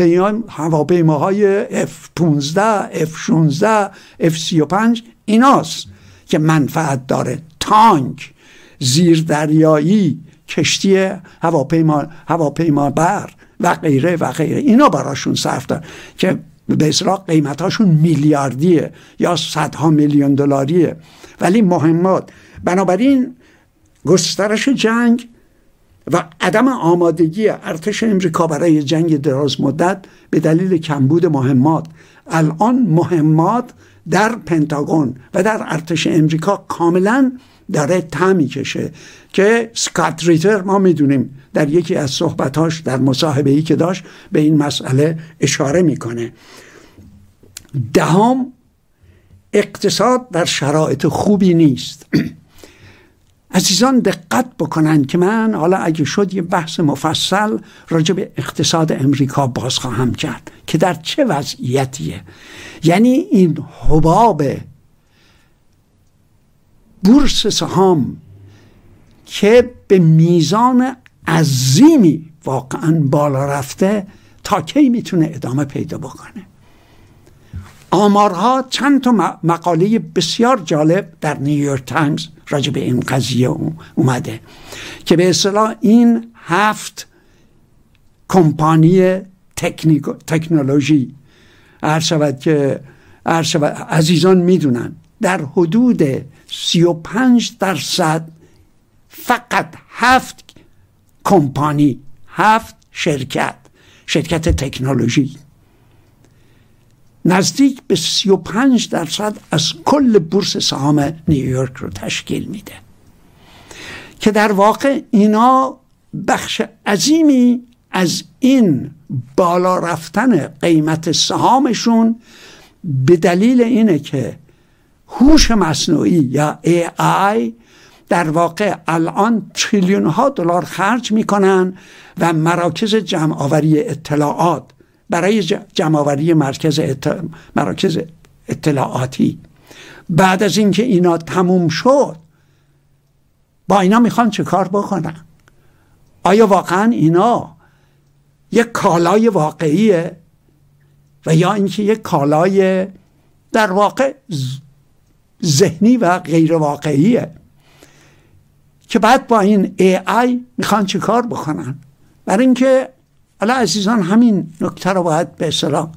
هواپیماهای F-15 F-16 F-35 ایناست که منفعت داره. تانک، زیردریایی، کشتی هواپیما بر و غیره و غیره، اینا براشون صرف داره که به اصطلاح قیمتاشون میلیاردیه یا صدها میلیون دلاریه، ولی مهمات. بنابراین گسترش جنگ و عدم آمادگی ارتش امریکا برای جنگ دراز مدت به دلیل کمبود مهمات. الان مهمات در پنتاگون و در ارتش امریکا کاملا داره طعمی کشه که اسکات ریتر ما میدونیم در یکی از صحبتاش در مصاحبه‌ای که داشت به این مسئله اشاره میکنه. دهم، اقتصاد در شرایط خوبی نیست. عزیزان دقت بکنن که من حالا اگه شد یه بحث مفصل راجع به اقتصاد امریکا باز خواهم کرد که در چه وضعیتیه. یعنی این حباب بورس سهام که به میزان عظیمی واقعا بالا رفته تا کی میتونه ادامه پیدا بکنه؟ آمارها، چند تا مقاله بسیار جالب در نیویورک تایمز راجع به این قضیه اومده که به اصطلاح این 7 کمپانی تکنولوژی عزیزان میدونن در حدود 35% فقط 7 کمپانی، 7 شرکت تکنولوژی نزدیک به 35% از کل بورس سهام نیویورک رو تشکیل میده، که در واقع اینا بخش عظیمی از این بالا رفتن قیمت سهامشون به دلیل اینه که هوش مصنوعی یا AI در واقع الان تریلیون ها دلار خرج میکنن و مراکز جمع‌آوری اطلاعات برای جمع‌آوری مراکز اطلاعاتی بعد از اینکه اینا تموم شد با اینا میخوان چه کار بکنن؟ آیا واقعا اینا یک کالای واقعیه و یا اینکه یک کالای در واقع ذهنی و غیر واقعیه که بعد با این AI میخوان چه کار بکنن؟ برای اینکه حالا عزیزان همین نکته رو باید به اصطلاح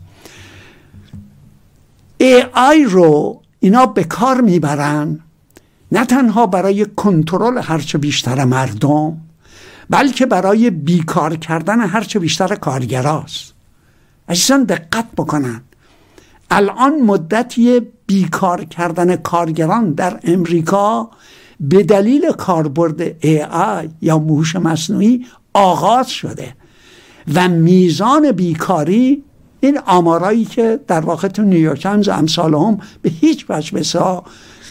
AI رو اینا به کار میبرن نه تنها برای کنترل هرچه بیشتر مردم، بلکه برای بیکار کردن هرچه بیشتر کارگراست. عزیزان دقت بکنن، الان مدتی بیکار کردن کارگران در امریکا به دلیل کاربرد AI یا هوش مصنوعی آغاز شده و میزان بیکاری، این آمارایی که در واقع تو نیویورک تایمز امثال هم به هیچ وجه بسا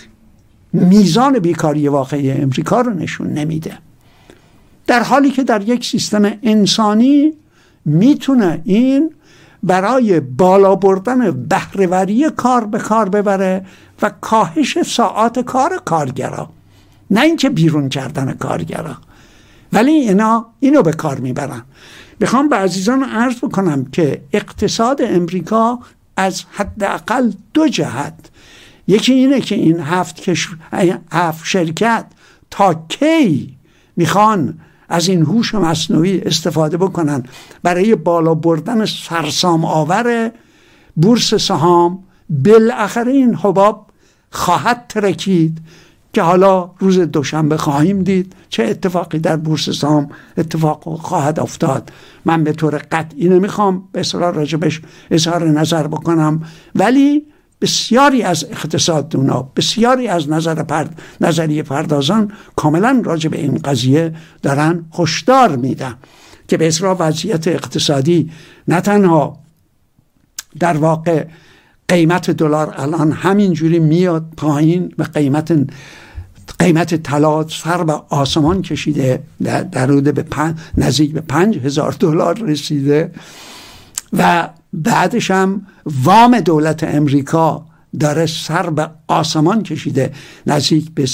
میزان بیکاری واقعی امریکا رو نشون نمیده، در حالی که در یک سیستم انسانی میتونه این برای بالا بردن بهره‌وری کار به کار ببره و کاهش ساعات کار کارگرا، نه اینکه بیرون کردن کارگرا، ولی اینا اینو به کار میبرن. بخوام به عزیزان عرض بکنم که اقتصاد امریکا از حداقل 2 جهت، یکی اینه که این 7 شرکت تا کی میخوان از این هوش مصنوعی استفاده بکنن برای بالا بردن سرسام آور بورس سهام، بالاخره این حباب خواهد ترکید که حالا روز دوشنبه خواهیم دید چه اتفاقی در بورس سهام اتفاق خواهد افتاد. من به طور قطعی نمیخوام به اصطلاح راجبش اظهار نظر بکنم، ولی بسیاری از اقتصاددونا، بسیاری از نظریه پردازان کاملا راجب این قضیه دارن هشدار میدن که به اصطلاح وضعیت اقتصادی نه تنها در واقع قیمت دلار الان همینجوری میاد پایین و قیمت طلا سر به آسمان کشیده، در حدود به نزدیک به $5,000 رسیده و بعدش هم وام دولت امریکا داره سر به آسمان کشیده، نزدیک به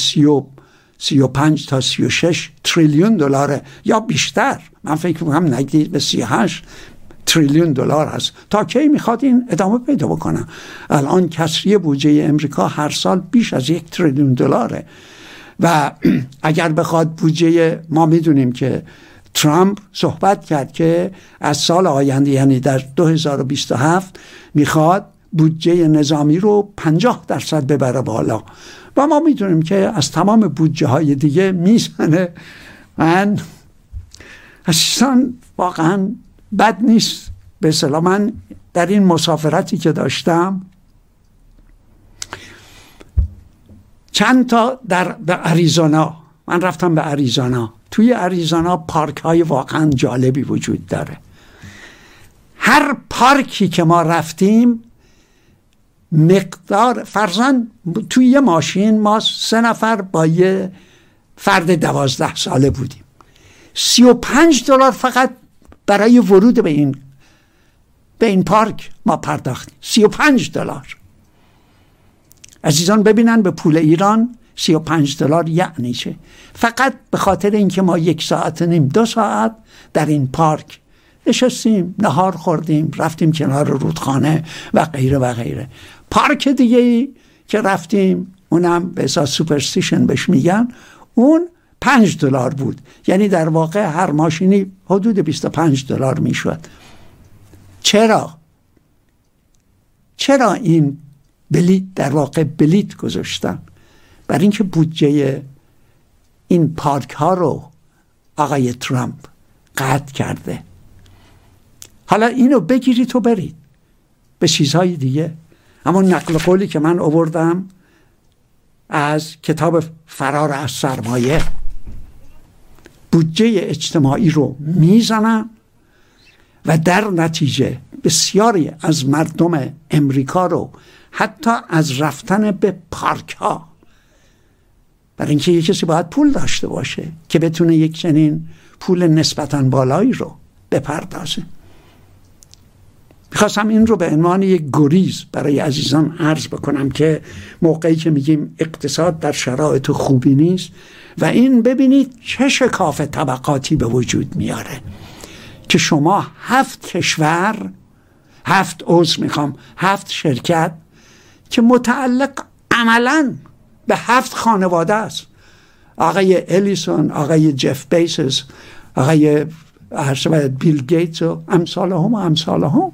35 تا 36 تریلیون دلار یا بیشتر. من فکر میکنم نزدیک به 38 تریلیون دلار هست. تا کی میخواد این ادامه پیدا بکنه؟ الان کسری بودجه امریکا هر سال بیش از 1 تریلیون دلاره و اگر بخواد بودجه، ما میدونیم که ترامپ صحبت کرد که از سال آینده یعنی در 2027 میخواد بودجه نظامی رو 50% ببره بالا و ما میدونیم که از تمام بودجه های دیگه میزنه. من اصلا واقعا بد نیست. به اصطلاح من در این مسافرتی که داشتم چند تا به اریزونا، من رفتم به اریزونا. توی اریزونا پارک های واقعا جالبی وجود داره. هر پارکی که ما رفتیم مقدار فرضاً توی یه ماشین ما 3 نفر با یه فرد 12 ساله بودیم، $35 فقط برای ورود به این پارک ما پرداختیم. $35. عزیزان ببینن به پول ایران $35 یعنی چه؟ فقط به خاطر اینکه ما 1 ساعت و نیم 2 ساعت در این پارک نشستیم، نهار خوردیم، رفتیم کنار رودخانه و غیره و غیره. پارک دیگه ای که رفتیم اونم به اساس سوپرستیشن بهش میگن، اون $5 بود، یعنی در واقع هر ماشینی حدود $25 میشد. چرا؟ چرا این بلیت در واقع بلیت گذاشتن؟ برای اینکه بودجه این پارک ها رو آقای ترامپ قطع کرده. حالا اینو بگیرید تو برید به چیزهای دیگه. اما نقل قولی که من آوردم از کتاب فرار از سرمایه، بودجه اجتماعی رو میزنن و در نتیجه بسیاری از مردم امریکا رو حتی از رفتن به پارک ها، برای اینکه یک کسی باید پول داشته باشه که بتونه یک چنین پول نسبتاً بالایی رو بپردازه. میخواستم این رو به عنوان یک گریز برای عزیزان عرض بکنم که موقعی که میگیم اقتصاد در شرایط خوبی نیست و این ببینید چه شکاف طبقاتی به وجود میاره که شما 7 کشور 7 شرکت که متعلق عملاً به 7 خانواده است، آقای الیسون، آقای جف بیسوس، آقای بیل گیتس و امثالهم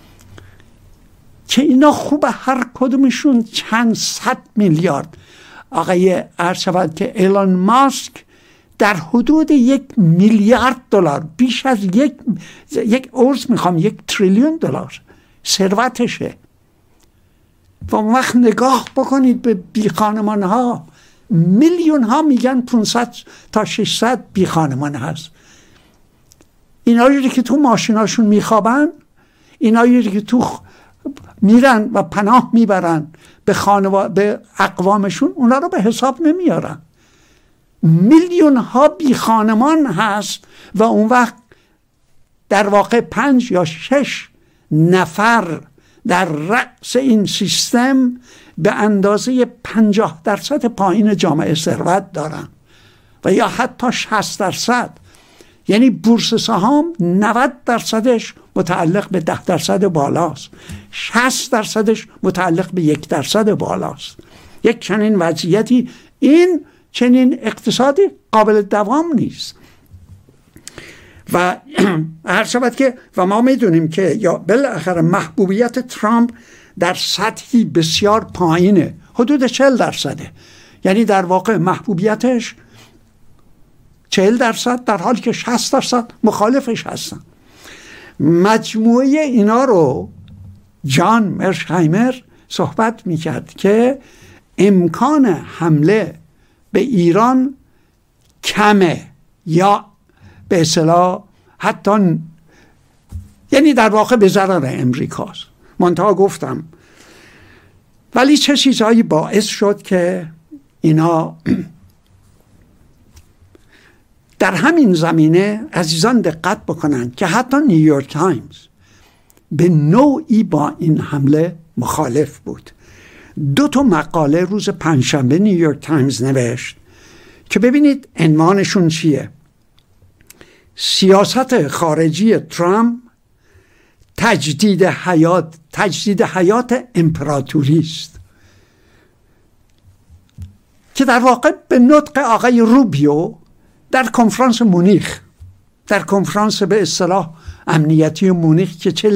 که اینا خوبه هر کدومشون چند صد میلیارد. آقای که ایلان ماسک در حدود 1 میلیارد دلار، بیش از یک تریلیون دلار ثروتشه. و اون وقت نگاه بکنید به بی خانمان ها، میلیون ها میگن 500 تا 600 بی خانمان هست. اینایی که تو ماشیناشون میخوابن، اینایی که تو میرن و پناه میبرن به اقوامشون، اونا رو به حساب نمیارن. میلیون ها بی خانمان هست و اون وقت در واقع 5 یا 6 نفر در رأس این سیستم به اندازه 50% پایین جامعه ثروت دارن و یا حتی 60%. یعنی بورس سهام 90% متعلق به 10% بالاست، 60% متعلق به 1% بالاست. یک چنین وضعیتی، این چنین اقتصادی قابل دوام نیست. و هر شود که و ما میدونیم که یا بالاخره محبوبیت ترامپ در سطحی بسیار پایینه، حدود 40%. یعنی در واقع محبوبیتش 40%، در حالی که 60% مخالفش هستن. مجموعه اینا رو جان مرشهایمر صحبت میکرد که امکان حمله به ایران کمه، یا به اصطلاح حتی یعنی در واقع به ضرر امریکاست. منتها گفتم ولی چه چیزهایی باعث شد که اینا در همین زمینه عزیزان دقت بکنند که حتی نیویورک تایمز به نوعی با این حمله مخالف بود. 2 مقاله روز پنجشنبه نیویورک تایمز نوشت که ببینید عنوانشون چیه: سیاست خارجی ترامپ تجدید حیات امپراتوری است، که در واقع به نطق آقای روبیو در کنفرانس مونیخ، در کنفرانس به اصطلاح امنیتی مونیخ که چه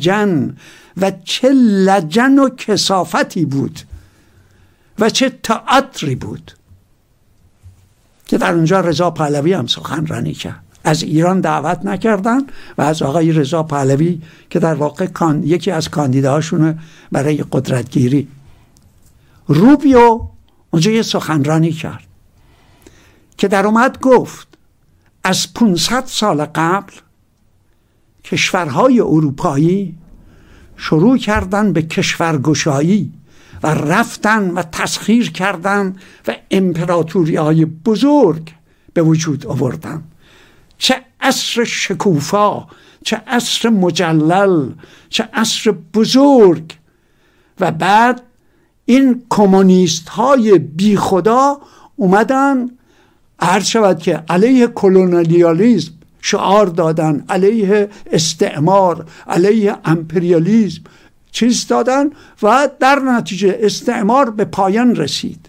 لجن و کثافتی بود و چه تئاتری بود، که در اونجا رضا پهلوی هم سخنرانی کرد. از ایران دعوت نکردن و از آقای رضا پهلوی که در واقع یکی از کاندیداهاشونه برای قدرتگیری، روبیو اونجا یه سخنرانی کرد که در اومد گفت از 500 سال قبل کشورهای اروپایی شروع کردن به کشورگشایی و رفتن و تسخیر کردن و امپراتوری‌های بزرگ به وجود آوردن. چه عصر شکوفا، چه عصر مجلل، چه عصر بزرگ. و بعد این کمونیست های بی خدا اومدن عرض شود که علیه کلونیالیسم شعار دادن، علیه استعمار، علیه امپریالیسم چیز دادن و در نتیجه استعمار به پایان رسید.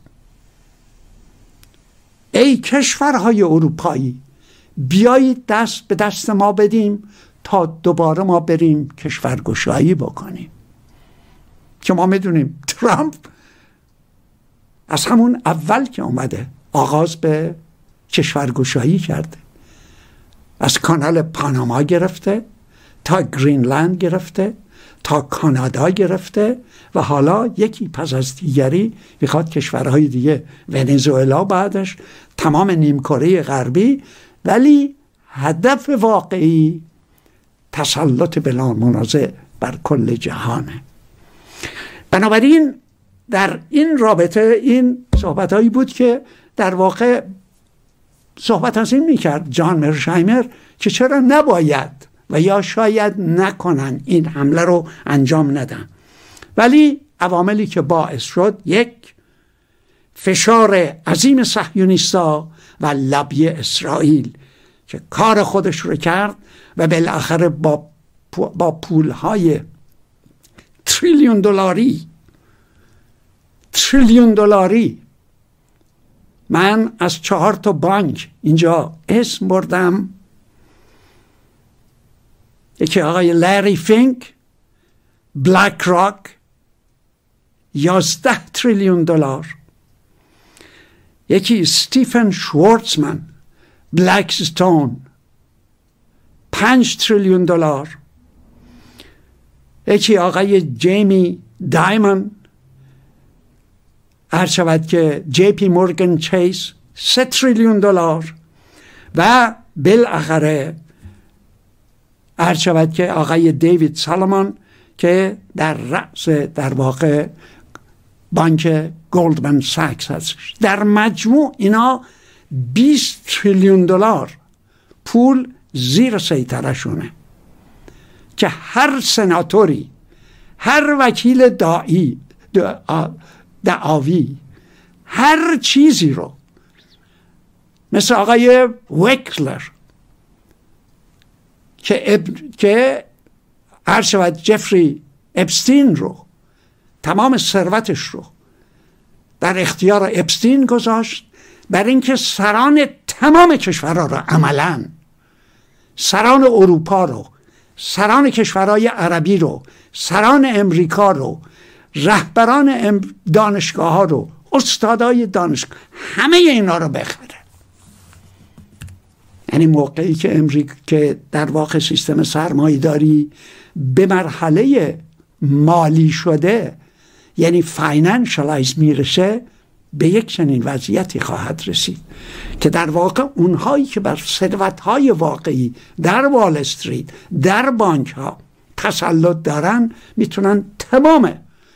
ای کشورهای اروپایی، بیایید دست به دست ما بدیم تا دوباره ما بریم کشورگشایی بکنیم. که ما میدونیم ترامپ از همون اول که اومده آغاز به کشورگشایی کرده، از کانال پاناما گرفته تا گرینلند گرفته تا کانادا گرفته و حالا یکی پس از دیگری میخواد کشورهای دیگه، ونزوئلا بعدش، تمام نیمکره غربی، ولی هدف واقعی تسلط بلا منازع بر کل جهانه. بنابراین در این رابطه این صحبتهایی بود که در واقع صحبت از این میکرد جان مرشایمر که چرا نباید و یا شاید نکنن این حمله رو انجام ندن، ولی عواملی که باعث شد، یک، فشار عظیم صهیونیستا و لبی اسرائیل که کار خودش رو کرد و بالاخره با پولهای تریلیون دلاری من از 4 تا بانک اینجا اسم بردم، یکی آقای لری فینک، بلک راک 11 تریلیون دلار، یکی استیفن شوارتزمن بلکستون 5 تریلیون دلار، یکی آقای جیمی دایمن هر شود که جی پی مورگان چیس 3 تریلیون دلار و بالاخره هر شود که آقای دیوید سالمون که در رأس در واقع بانک گلدمن ساکس هستش. در مجموع اینا 20 تریلیون دلار پول زیر سیطره‌شونه که هر سناتوری، هر وکیل دعاوی، هر چیزی رو مثل آقای وکلر که هر شود جفری اپستین رو، تمام ثروتش رو در اختیار اپستین گذاشت، بر اینکه سران تمام کشورها رو، عملاً سران اروپا رو، سران کشورهای عربی رو، سران امریکا رو، رهبران دانشگاه ها رو، استادای دانشگاه، همه اینا رو بخره. یعنی موقعی که در واقع سیستم سرمایه‌داری به مرحله مالی شده، یعنی فاینانشالایز میرسه، به یک چنین وضعیتی خواهد رسید که در واقع اونهایی که بر ثروت‌های واقعی در وال استریت، در بانک ها تسلط دارن، میتونن تمام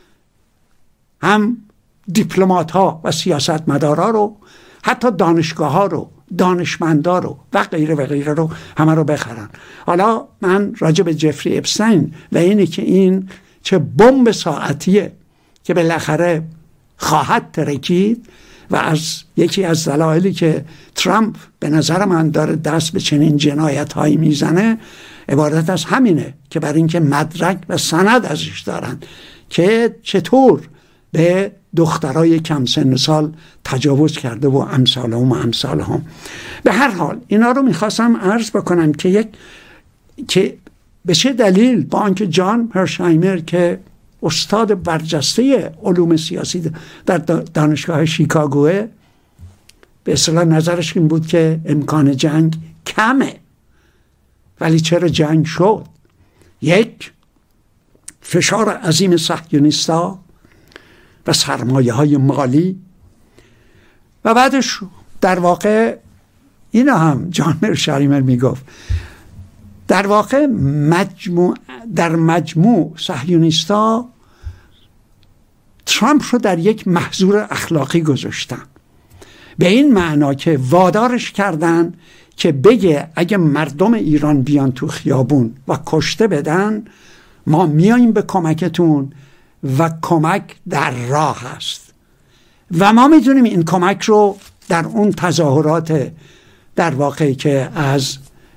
هم دیپلمات ها و سیاستمدارا رو، حتی دانشگاه ها رو، دانشمندا رو و غیره و غیره رو همه رو بخرن. حالا من راجع به جفری اپستین و اینی که این چه بمب ساعتیه که بالاخره خواهد ترکید و از یکی از دلایلی که ترامپ به نظر من داره دست به چنین جنایت هایی میزنه عبارت از همینه که برای اینکه مدرک و سند ازش دارن که چطور به دخترای کم سن و سال تجاوز کرده و امثالهم. به هر حال اینا رو میخواستم عرض بکنم که که به چه دلیل بانک جان هرشایمر که استاد برجسته علوم سیاسی در دانشگاه شیکاگوه، به اصطلاح نظرش این بود که امکان جنگ کمه، ولی چرا جنگ شد؟ یک، فشار عظیم صهیونیستا و سرمایه های مالی و بعدش در واقع اینا هم جان هرشایمر میگفت در واقع در مجموع صهیونیستا ترامپ رو در یک محظور اخلاقی گذاشتن، به این معنا که وادارش کردن که بگه اگه مردم ایران بیان تو خیابون و کشته بدن ما میاییم به کمکتون و کمک در راه هست و ما میدونیم این کمک رو در اون تظاهرات در واقع که از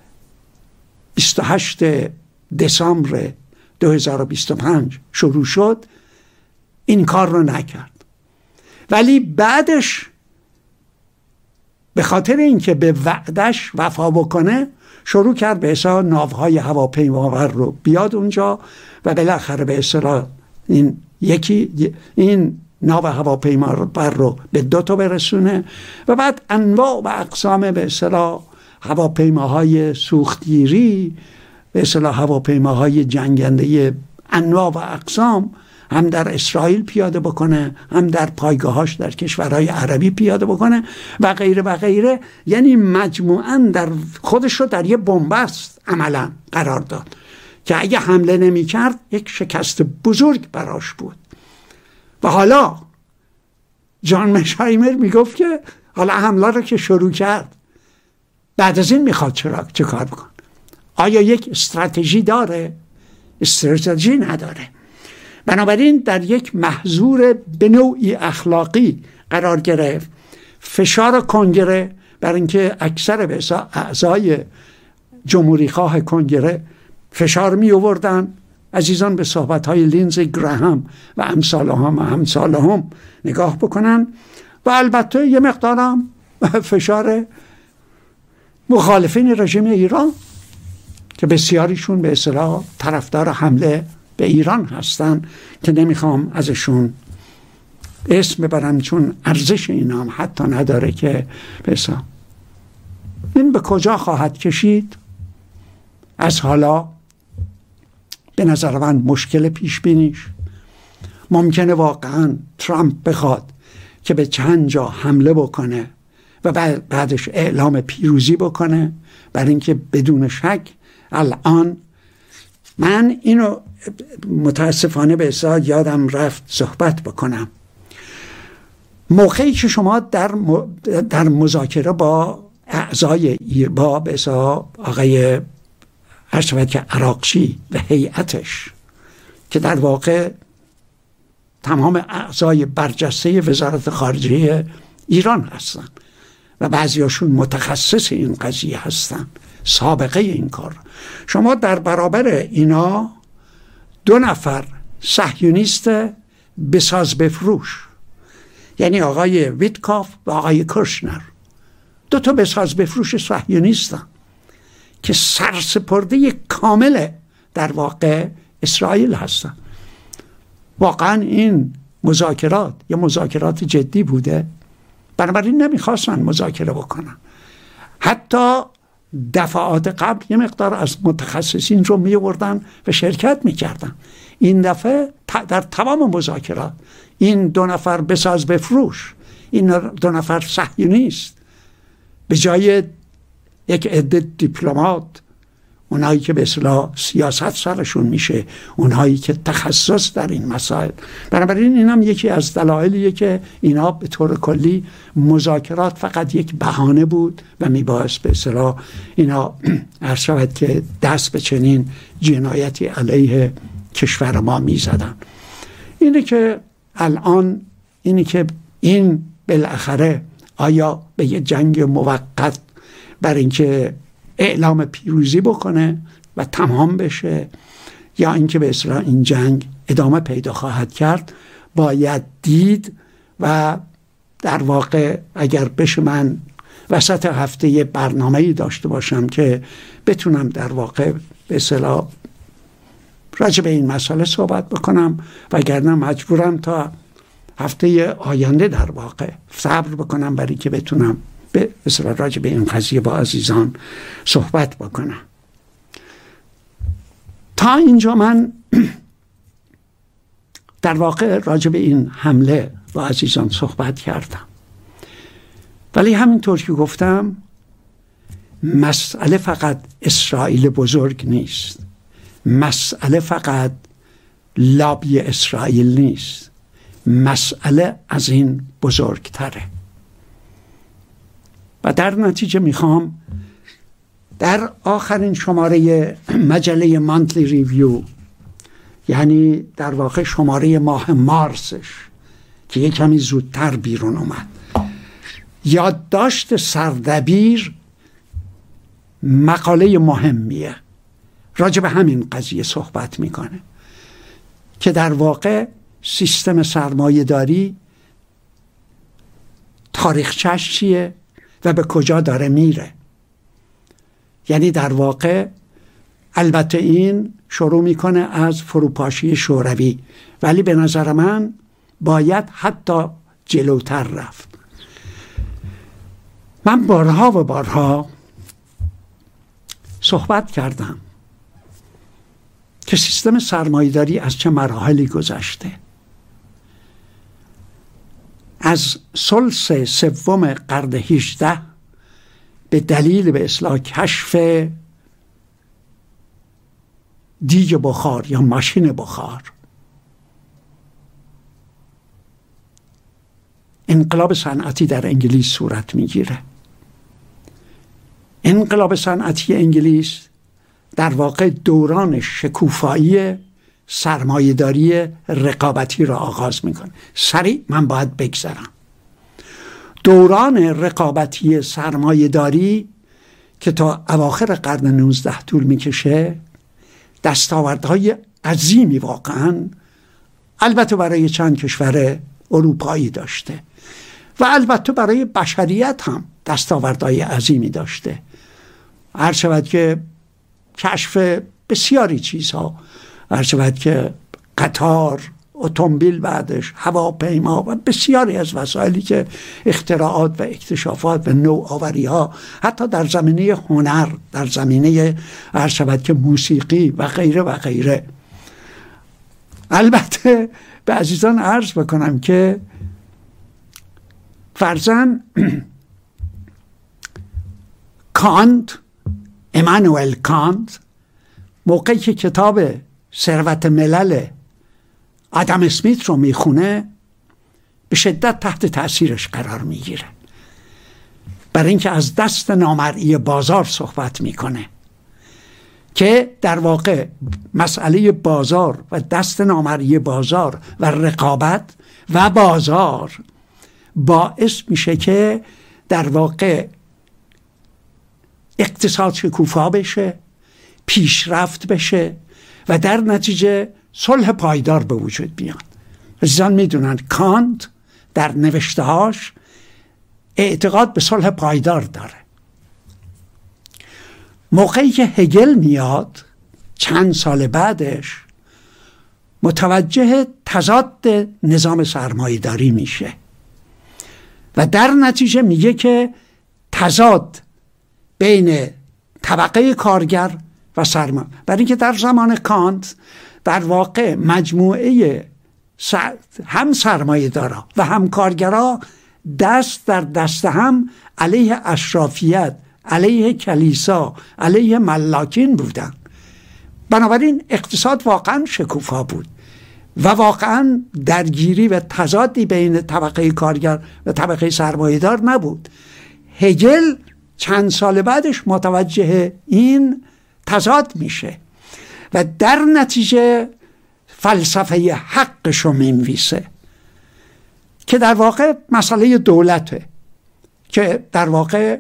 28 دسامبر 2025 شروع شد این کار رو نکرد، ولی بعدش به خاطر اینکه به وعدش وفا بکنه شروع کرد به اصطلاح ناوهای هواپیماور رو بیاد اونجا و بالاخره به اصطلاح این یکی این ناو هواپیما رو به 2 تا برسونه و بعد انواع و اقسام به اصطلاح هواپیماهای سوختگیری، به اصطلاح هواپیماهای جنگنده انواع و اقسام هم در اسرائیل پیاده بکنه، هم در پایگاهاش در کشورهای عربی پیاده بکنه و غیره و غیره. یعنی مجموعاً در خودش رو در یه بنبست عملاً قرار داد که اگه حمله نمی کرد یک شکست بزرگ براش بود. و حالا جان مشایمر میگفت که حالا حمله رو که شروع کرد، بعد از این میخواد چه کار بکن؟ آیا یک استراتژی داره؟ استراتژی نداره. بنابراین در یک محظور به نوعی اخلاقی قرار گرفت. فشار کنگره بر اینکه اکثر اعضای جمهوری خواه کنگره فشار می آوردن عزیزان به صحبت‌های لینزی گراهام و امثالهم نگاه بکنن و البته یه مقدارم فشار مخالفین رژیم ایران که بسیاریشون به اصطلاح طرفدار حمله به ایران هستن که نمیخوام ازشون اسم ببرم چون ارزش اینا هم حتی نداره که بسا. این به کجا خواهد کشید؟ از حالا به نظر من مشکل پیش بینیش ممکنه واقعا ترامپ بخواد که به چند جا حمله بکنه و بعدش اعلام پیروزی بکنه، برای اینکه بدون شک الان من اینو متاسفانه به اصطلاح یادم رفت صحبت بکنم. موقعی که شما در مذاکره با اعضای با به اصطلاح آقای ارشد که عراقچی و هیئتش که در واقع تمام اعضای برجسته وزارت خارجه ایران هستن و بعضیاشون متخصص این قضیه هستن، سابقه این کار، شما در برابر اینا 2 نفر صهیونیست بساز بفروش، یعنی آقای ویتکاف و آقای کرشنر، 2 تا بساز بفروش صهیونیستن که سرسپرده کامل در واقع اسرائیل هستن. واقعا این مذاکرات یه مذاکرات جدی بوده، بنابراین نمیخواستن مذاکره بکنن. حتی دفعات قبل یه مقدار از متخصصین رو میوردن و شرکت میکردن. این دفعه در تمام مذاکرات این 2 نفر بساز بفروش، این 2 نفر صهیونیست، به جای یک عده دیپلمات، اونایی که به اصطلاح سیاست سرشون میشه، اونایی که تخصص در این مسائل. بنابراین این هم یکی از دلایلیه که اینا به طور کلی مذاکرات فقط یک بهانه بود و میباعث به اصطلاح اینا عرض شود که دست به چنین جنایتی علیه کشور ما میزدن. اینه که الان این بالاخره آیا به یه جنگ موقت بر اینکه اعلام پیروزی بکنه و تمام بشه، یا اینکه به اصطلاح این جنگ ادامه پیدا خواهد کرد، باید دید. و در واقع اگر بشه من وسط هفته یه برنامه‌ای داشته باشم که بتونم در واقع به اصطلاح راجع به این مسئله صحبت بکنم، وگرنه مجبورم تا هفته آینده در واقع صبر بکنم برای که بتونم به اصطلاح راجع به این قضیه با عزیزان صحبت بکنم. تا اینجا من در واقع راجع به این حمله با عزیزان صحبت کردم، ولی همینطور که گفتم مسئله فقط اسرائیل بزرگ نیست، مسئله فقط لابی اسرائیل نیست، مسئله از این بزرگتره. و در نتیجه میخوام در آخرین شماره مجله مانتلی ریویو، یعنی در واقع شماره ماه مارسش که یک کمی زودتر بیرون اومد، یادداشت سردبیر مقاله مهمیه راجع به همین قضیه صحبت میکنه که در واقع سیستم سرمایه‌داری تاریخچه‌اش چیه و به کجا داره میره. یعنی در واقع البته این شروع میکنه از فروپاشی شوروی، ولی به نظر من باید حتی جلوتر رفت. من بارها و بارها صحبت کردم که سیستم سرمایه‌داری از چه مراحلی گذشته. از ثلث سوم قرن 18 به دلیل به اصطلاح کشف دیگ بخار یا ماشین بخار، انقلاب صنعتی در انگلیس صورت میگیره. انقلاب صنعتی انگلیس در واقع دوران شکوفایی سرمایه‌داری رقابتی را آغاز میکنه. سریع من باید بگذرم. دوران رقابتی سرمایه‌داری که تا اواخر قرن 19 طول میکشه، دستاوردهای عظیمی واقعا البته برای چند کشور اروپایی داشته و البته برای بشریت هم دستاوردهای عظیمی داشته. هر شود که کشف بسیاری چیزها، هر شود که قطار، اتومبیل، بعدش هواپیما و بسیاری از وسایلی که اختراعات و اکتشافات و نوآوری ها، حتی در زمینه هنر، در زمینه هر شود که موسیقی و غیره و غیره. البته به عزیزان عرض بکنم که فرضاً کانت، امانوئل کانت، موقعی که کتاب ثروت ملل آدم اسمیت رو میخونه به شدت تحت تأثیرش قرار میگیره، برای اینکه از دست نامرئی بازار صحبت میکنه که در واقع مسئله بازار و دست نامرئی بازار و رقابت و بازار باعث میشه که در واقع اقتصاد شکوفا بشه، پیشرفت بشه و در نتیجه صلح پایدار به وجود بیاد. عزیزان میدونن کانت در نوشتهاش اعتقاد به صلح پایدار داره. موقعی که هگل میاد چند سال بعدش متوجه تضاد نظام سرمایه‌داری میشه و در نتیجه میگه که تضاد بین طبقه کارگر و سرمایه، برای اینکه در زمان کانت در واقع مجموعه هم سرمایه دارا و هم کارگرا دست در دست هم علیه اشرافیت، علیه کلیسا، علیه ملاکین بودن. بنابراین اقتصاد واقعا شکوفا بود و واقعا درگیری و تضادی بین طبقه کارگر و طبقه سرمایه‌دار نبود. هگل چند سال بعدش متوجه این تضاد میشه و در نتیجه فلسفه حقشو می‌نویسه که در واقع مسئله دولته، که در واقع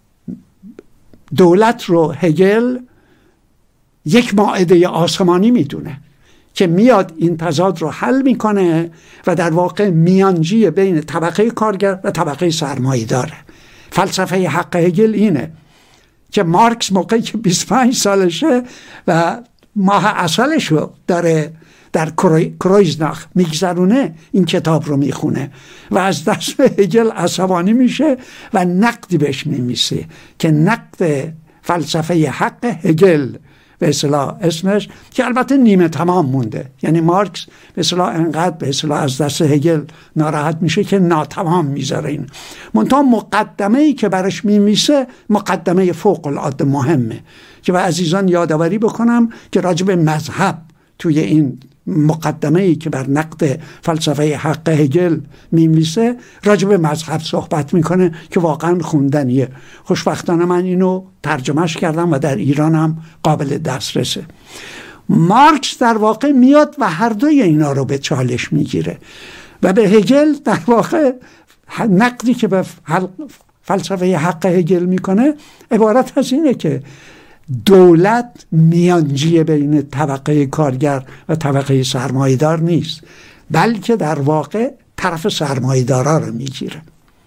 دولت رو هگل یک مائده آسمانی میدونه که میاد این تضاد رو حل میکنه و در واقع میانجی بین طبقه کارگر و طبقه سرمایه داره. فلسفه حق هگل اینه که مارکس موقعی که 25 سالشه و ماه عسلش رو داره در کرویزناخ میگذرونه، این کتاب رو میخونه و از دست هگل عصبانی میشه و نقدی بهش میمیسه که نقد فلسفه حق هگل به اصطلاح اسمش، که البته نیمه تمام مونده. یعنی مارکس به اصطلاح انقدر به اصطلاح از دست هگل ناراحت میشه که ناتمام میذاره این. منتها مقدمه‌ای که برش میمیسه مقدمه فوق العاده مهمه که به عزیزان یادآوری بکنم که راجع به مذهب توی این مقدمه‌ای که بر نقد فلسفه حق هگل می‌نویسه راجع به مذهب صحبت میکنه که واقعا خوندنیه. خوشبختانه من اینو ترجمهش کردم و در ایران هم قابل دسترسه. مارکس در واقع میاد و هر دوی اینا رو به چالش میگیره و به هگل در واقع نقدی که به فلسفه حق هگل میکنه عبارت از اینه که دولت میانجی بین طبقه کارگر و طبقه سرمایه‌دار نیست، بلکه در واقع طرف سرمایه‌دارا رو میگیره.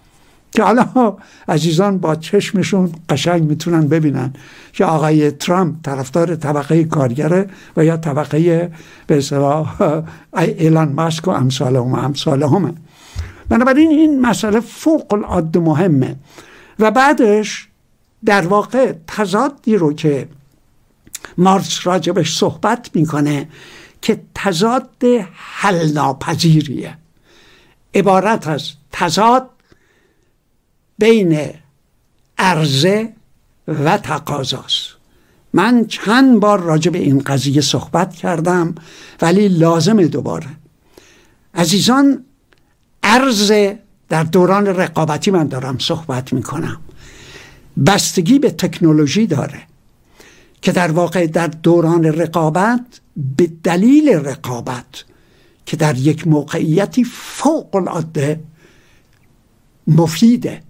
که حالا عزیزان با چشمشون قشنگ میتونن ببینن که آقای ترامپ طرفدار طبقه کارگره و یا طبقه به اصطلاح ایلان ماسک و امثالهم. بنابراین این مسئله فوق العاده مهمه. و بعدش در واقع تضادی رو که مارکس راجبش صحبت میکنه که تضاد حل ناپذیریه، عبارت از تضاد بین عرضه و تقاضاست. من چند بار راجع به این قضیه صحبت کردم ولی لازمه دوباره. عزیزان، عرضه در دوران رقابتی من دارم صحبت میکنم، بستگی به تکنولوژی داره که در واقع در دوران رقابت به دلیل رقابت که در یک موقعیتی فوق العاده مفیده،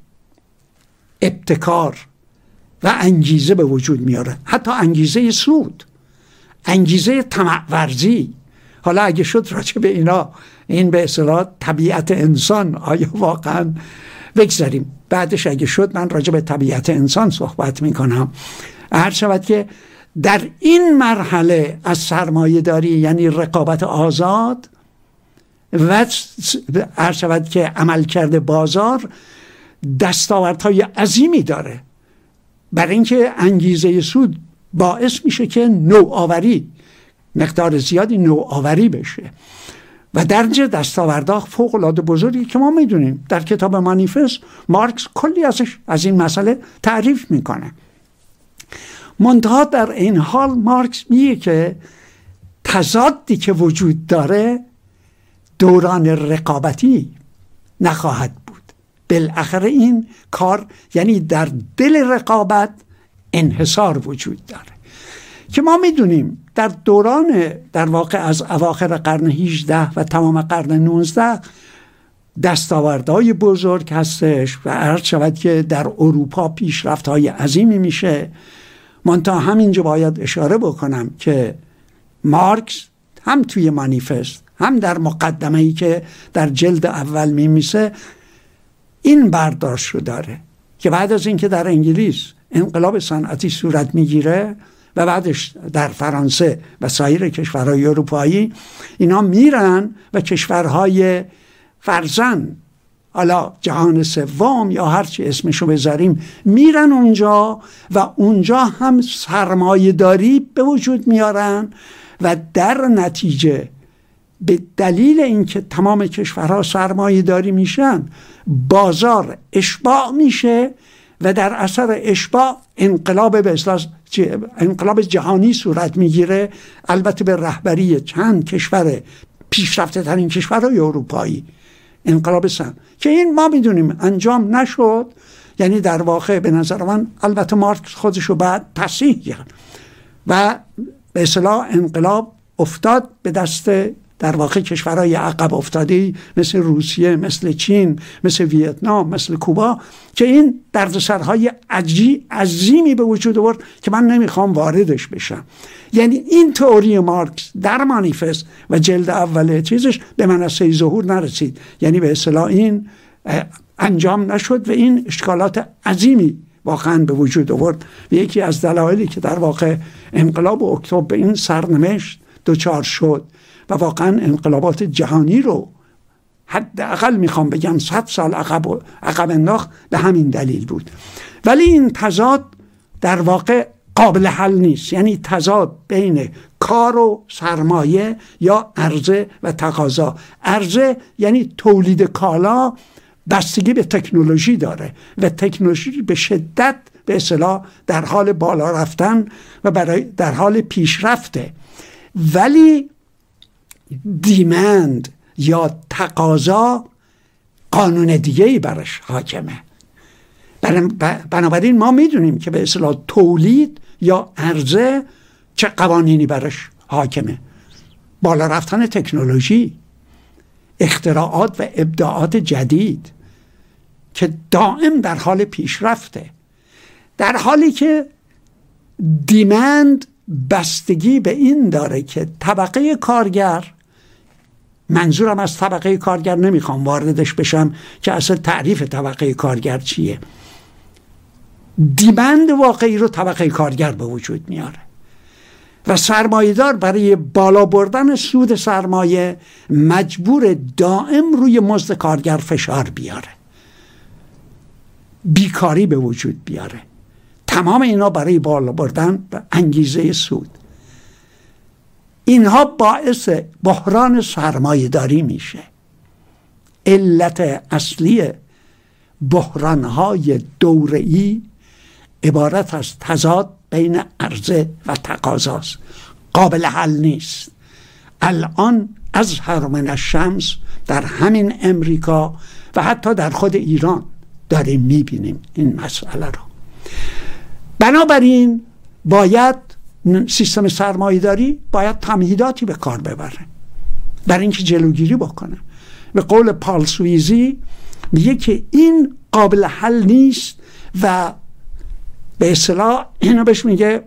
ابتکار و انگیزه به وجود میاره، حتی انگیزه سود، انگیزه طمع ورزی. حالا اگه شد راجع به اینا، این به اصطلاح طبیعت انسان، آیا واقعا بگذاریم بعدش اگه شد من راجع به طبیعت انسان صحبت میکنم. هر شود که در این مرحله از سرمایه داری، یعنی رقابت آزاد، و هر شود که عملکرد بازار دستاوردهای عظیمی داره، برای اینکه انگیزه سود باعث میشه که نوآوری، مقدار زیادی نوآوری بشه و درجه دستاوردها فوق العاده بزرگی که ما میدونیم. در کتاب مانیفست مارکس کلی از این مسئله تعریف میکنه. منتها در این حال مارکس میگه که تضادی که وجود داره دوران رقابتی نخواهد بود. بالاخره این کار، یعنی در دل رقابت انحصار وجود داره که ما میدونیم در دوران در واقع از اواخر قرن 18 و تمام قرن 19 دستاوردهای بزرگ هستش و عرض شود که در اروپا پیشرفت‌های عظیمی میشه. منتها همینجا باید اشاره بکنم که مارکس هم توی مانیفست هم در مقدمه‌ای که در جلد اول میمیسه این برداشت رو داره که بعد از اینکه در انگلیس انقلاب صنعتی صورت میگیره و بعدش در فرانسه و سایر کشورهای اروپایی، اینا میرن و کشورهای فرزن، حالا جهان سوم یا هر چی اسمشو بذاریم، میرن اونجا و اونجا هم سرمایه داری به وجود میارن و در نتیجه به دلیل اینکه تمام کشورها سرمایه داری میشن بازار اشباع میشه و در اثر اشباع انقلاب جهانی صورت میگیره، البته به رهبری چند کشور پیشرفته ترین کشورهای اروپایی. انقلاب که این ما میدونیم انجام نشد، یعنی در واقع به نظر من، البته مارکس خودشو بعد تصحیح کرد و به اصطلاح انقلاب افتاد به دست در واقع کشورهای عقب افتاده مثل روسیه، مثل چین، مثل ویتنام، مثل کوبا، که این دردسرهای عظیمی به وجود آورد که من نمیخوام واردش بشم. یعنی این تئوری مارکس در مانیفست و جلد اول چیزش به منصه ظهور نرسید، یعنی به اصطلاح این انجام نشد و این اشکالات عظیمی واقعا به وجود آورد. و یکی از دلایلی که در واقع انقلاب اکتبر به این سرنوشت دچار شد و واقعا انقلابات جهانی رو حداقل میخوام بگم 100 سال عقب انداخت به همین دلیل بود. ولی این تضاد در واقع قابل حل نیست، یعنی تضاد بین کار و سرمایه یا عرضه و تقاضا. عرضه یعنی تولید کالا بستگی به تکنولوژی داره و تکنولوژی به شدت به اصطلاح در حال بالا رفتن و در حال پیشرفته، ولی دیمند یا تقاضا قانون دیگه‌ای برش حاکمه. بنابراین ما میدونیم که به اصطلاح تولید یا عرضه چه قوانینی برش حاکمه: بالا رفتن تکنولوژی، اختراعات و ابداعات جدید که دائم در حال پیشرفته، در حالی که دیمند بستگی به این داره که طبقه کارگر منظورم از طبقه کارگر نمیخوام واردش بشم که اصلا تعریف طبقه کارگر چیه. دیمند واقعی رو طبقه کارگر به وجود میاره و سرمایه‌دار برای بالا بردن سود سرمایه مجبور دائم روی مزد کارگر فشار بیاره، بیکاری به وجود بیاره. تمام اینا برای بالا بردن و انگیزه سود. اینها باعث بحران سرمایه‌داری میشه. علت اصلی بحران‌های دوره‌ای عبارت از تضاد بین عرضه و تقاضاست، قابل حل نیست. الان اظهر من الشمس در همین امریکا و حتی در خود ایران داریم میبینیم این مسئله رو. بنابراین باید سیستم سرمایه‌داری باید تمهیداتی به کار ببره برای اینکه جلوگیری بکنه. به قول پال سویزی میگه که این قابل حل نیست و به اصطلاح اینو بهش میگه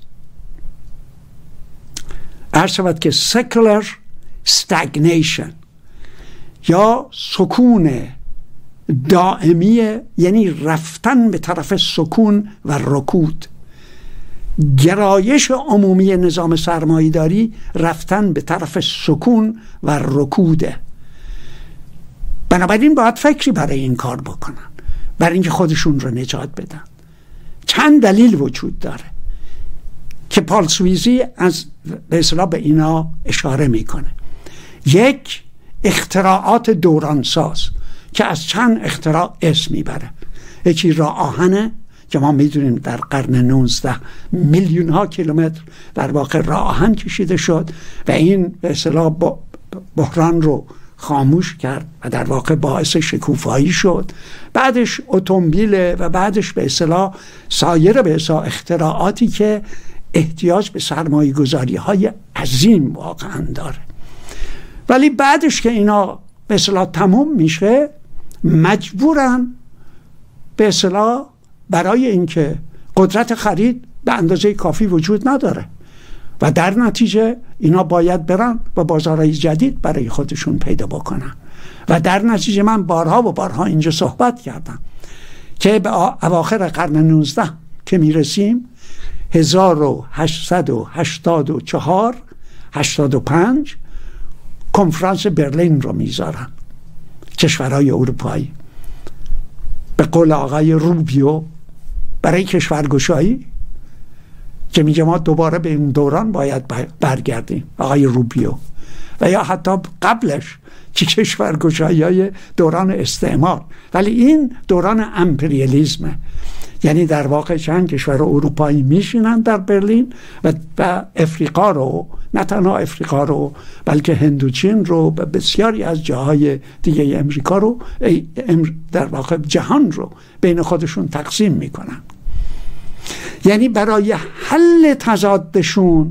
عرض شود که secular stagnation یا سکون دائمی، یعنی رفتن به طرف سکون و رکود. گرایش عمومی نظام سرمایه‌داری رفتن به طرف سکون و رکوده. بنابراین باید فکری برای این کار بکنن، برای اینکه خودشون رو نجات بدن. چند دلیل وجود داره که پال سویزی از به اصطلاح به اینا اشاره میکنه. یک، اختراعات دورانساز که از چند اختراع اسم میبره. یکی راه آهنه که ما میدونیم در قرن 19 میلیون ها کیلومتر در واقع راه آهن کشیده شد و این به اصطلاح بحران رو خاموش کرد و در واقع باعث شکوفایی شد. بعدش اتومبیل و بعدش به اصطلاح سایر به اصطلاح اختراعاتی که احتیاج به سرمایه گذاری های عظیم واقعا داره. ولی بعدش که اینا به اصطلاح تموم میشه مجبورن به اصطلاح برای اینکه قدرت خرید به اندازه کافی وجود نداره و در نتیجه اینا باید برن و بازارهای جدید برای خودشون پیدا بکنن و در نتیجه من بارها و بارها اینجا صحبت کردم که به اواخر قرن 19 که میرسیم 1884 85 کنفرانس برلین رو میذارن کشورهای اروپایی به قول آقای روبیو برای کشورگشایی که میگه ما دوباره به این دوران باید برگردیم، آقای روبیو. و یا حتی قبلش که کشورگشایی های دوران استعمار، ولی این دوران امپریالیزمه. یعنی در واقع چند کشور اروپایی میشینن در برلین و افریقا رو، نه تنها افریقا رو بلکه هندوچین رو و بسیاری از جاهای دیگه امریکا رو، در واقع جهان رو بین خودشون تقسیم میکنن. یعنی برای حل تضادشون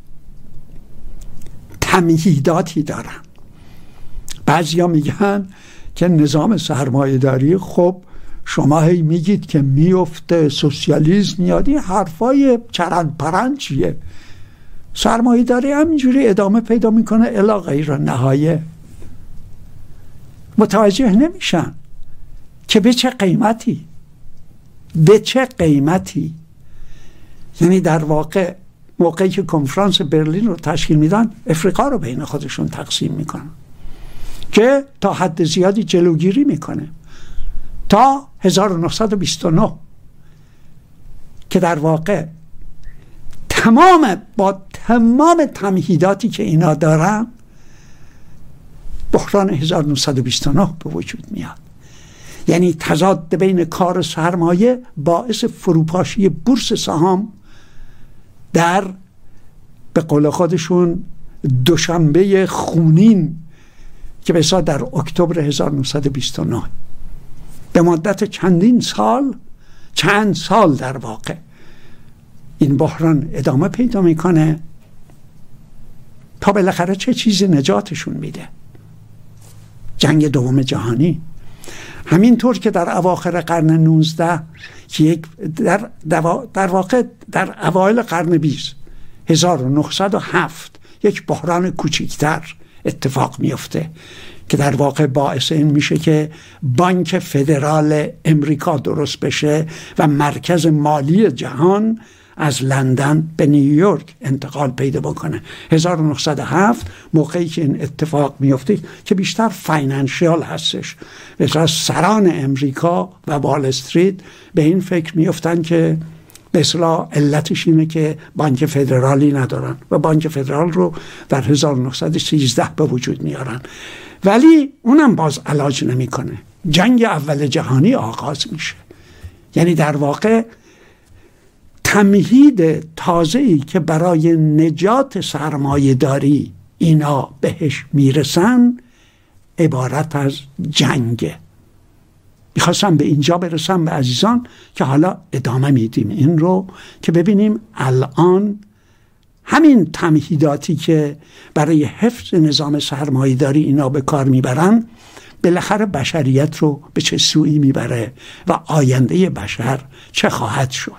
تمهیداتی دارن. بعضیا میگن که نظام سرمایه‌داری، خب شما هی میگید که میفته سوسیالیسم میاد، این حرفای چرند پرند چیه؟ سرمایه‌داری همینجوری ادامه پیدا میکنه الی غیر نهایه. متوجه نمیشن که به چه قیمتی، به چه قیمتی. یعنی در واقع موقعی که کنفرانس برلین رو تشکیل میدن افریقا رو بین خودشون تقسیم میکنن که تا حد زیادی جلوگیری میکنه تا 1929 که در واقع با تمام تمهیداتی که اینا دارن بحران 1929 به وجود میاد. یعنی تضاد بین کار سرمایه باعث فروپاشی بورس سهام در به قول خودشون دوشنبه خونین که به اصطلاح در اکتبر 1929 به مدت چند سال در واقع این بحران ادامه پیدا میکنه تا بالاخره چه چیزی نجاتشون میده؟ جنگ دوم جهانی. همینطور که در اواخر قرن 19 که در واقع در اوایل قرن 20 1907 یک بحران کوچکتر اتفاق میفته که در واقع باعث این میشه که بانک فدرال امریکا درست بشه و مرکز مالی جهان از لندن به نیویورک انتقال پیدا بکنه. 1907 موقعی که این اتفاق میفته که بیشتر فاینانشیال هستش، مثلا سران امریکا و وال استریت به این فکر میفتن که به اصطلاح علتش اینه که بانک فدرالی ندارن و بانک فدرال رو در 1913 به وجود میارن، ولی اونم باز علاج نمیکنه. جنگ اول جهانی آغاز میشه، یعنی در واقع تمهید تازه‌ای که برای نجات سرمایه‌داری اینا بهش میرسن عبارت از جنگه. میخواستم به اینجا برسم به عزیزان که حالا ادامه میدیم این رو که ببینیم الان همین تمهیداتی که برای حفظ نظام سرمایه‌داری اینا به کار میبرن بالاخره بشریت رو به چه سویی میبره و آینده بشر چه خواهد شد.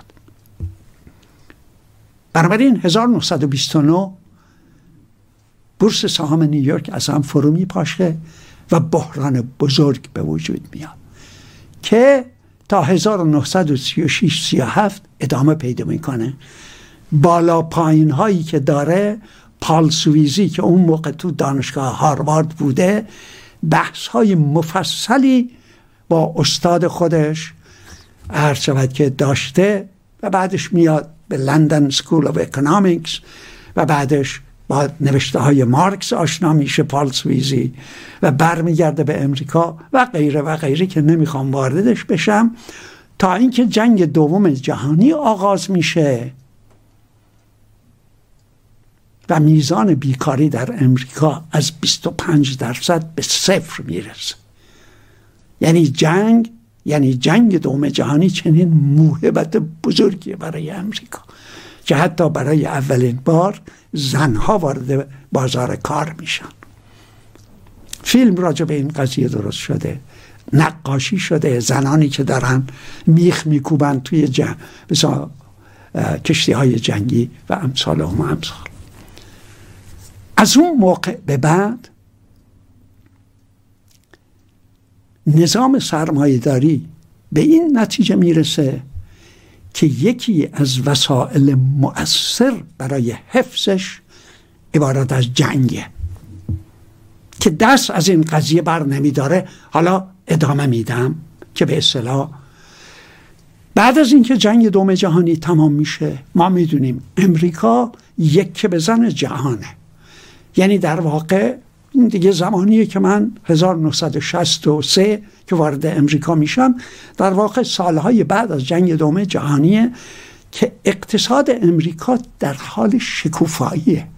بنابراین 1929 بورس سهام نیویورک از هم فرو میپاشه و بحران بزرگ به وجود میاد که تا 1936-37 ادامه پیدا میکنه. بالا پایین هایی که داره، پال سویزی که اون موقع تو دانشگاه هاروارد بوده بحث های مفصلی با استاد خودش عرض شود که داشته و بعدش میاد به لندن سکول آف اکونومیکس و بعدش با نوشته های مارکس آشنا میشه پال سویزی و برمیگرده به امریکا و غیره و غیره که نمیخوام واردش بشم، تا اینکه جنگ دوم جهانی آغاز میشه و میزان بیکاری در امریکا از 25% به 0 میرسه. یعنی جنگ دوم جهانی چنین موهبت بزرگی برای امریکا که حتی برای اولین بار زنها وارد بازار کار میشن. فیلم راجع به این قضیه درست شده، نقاشی شده، زنانی که دارن میخ میکوبن توی کشتی های جنگی و امثال هم امثال. از اون موقع به بعد نظام سرمایه‌داری به این نتیجه میرسه که یکی از وسایل مؤثر برای حفظش عبارت از جنگه که دست از این قضیه بر نمیداره. حالا ادامه میدم که به اصطلاح بعد از اینکه جنگ دوم جهانی تمام میشه ما میدونیم امریکا یک بزن جهانه، یعنی در واقع این دیگه زمانیه که من 1963 که وارد امریکا میشم، در واقع سالهای بعد از جنگ دوم جهانیه که اقتصاد امریکا در حال شکوفاییه.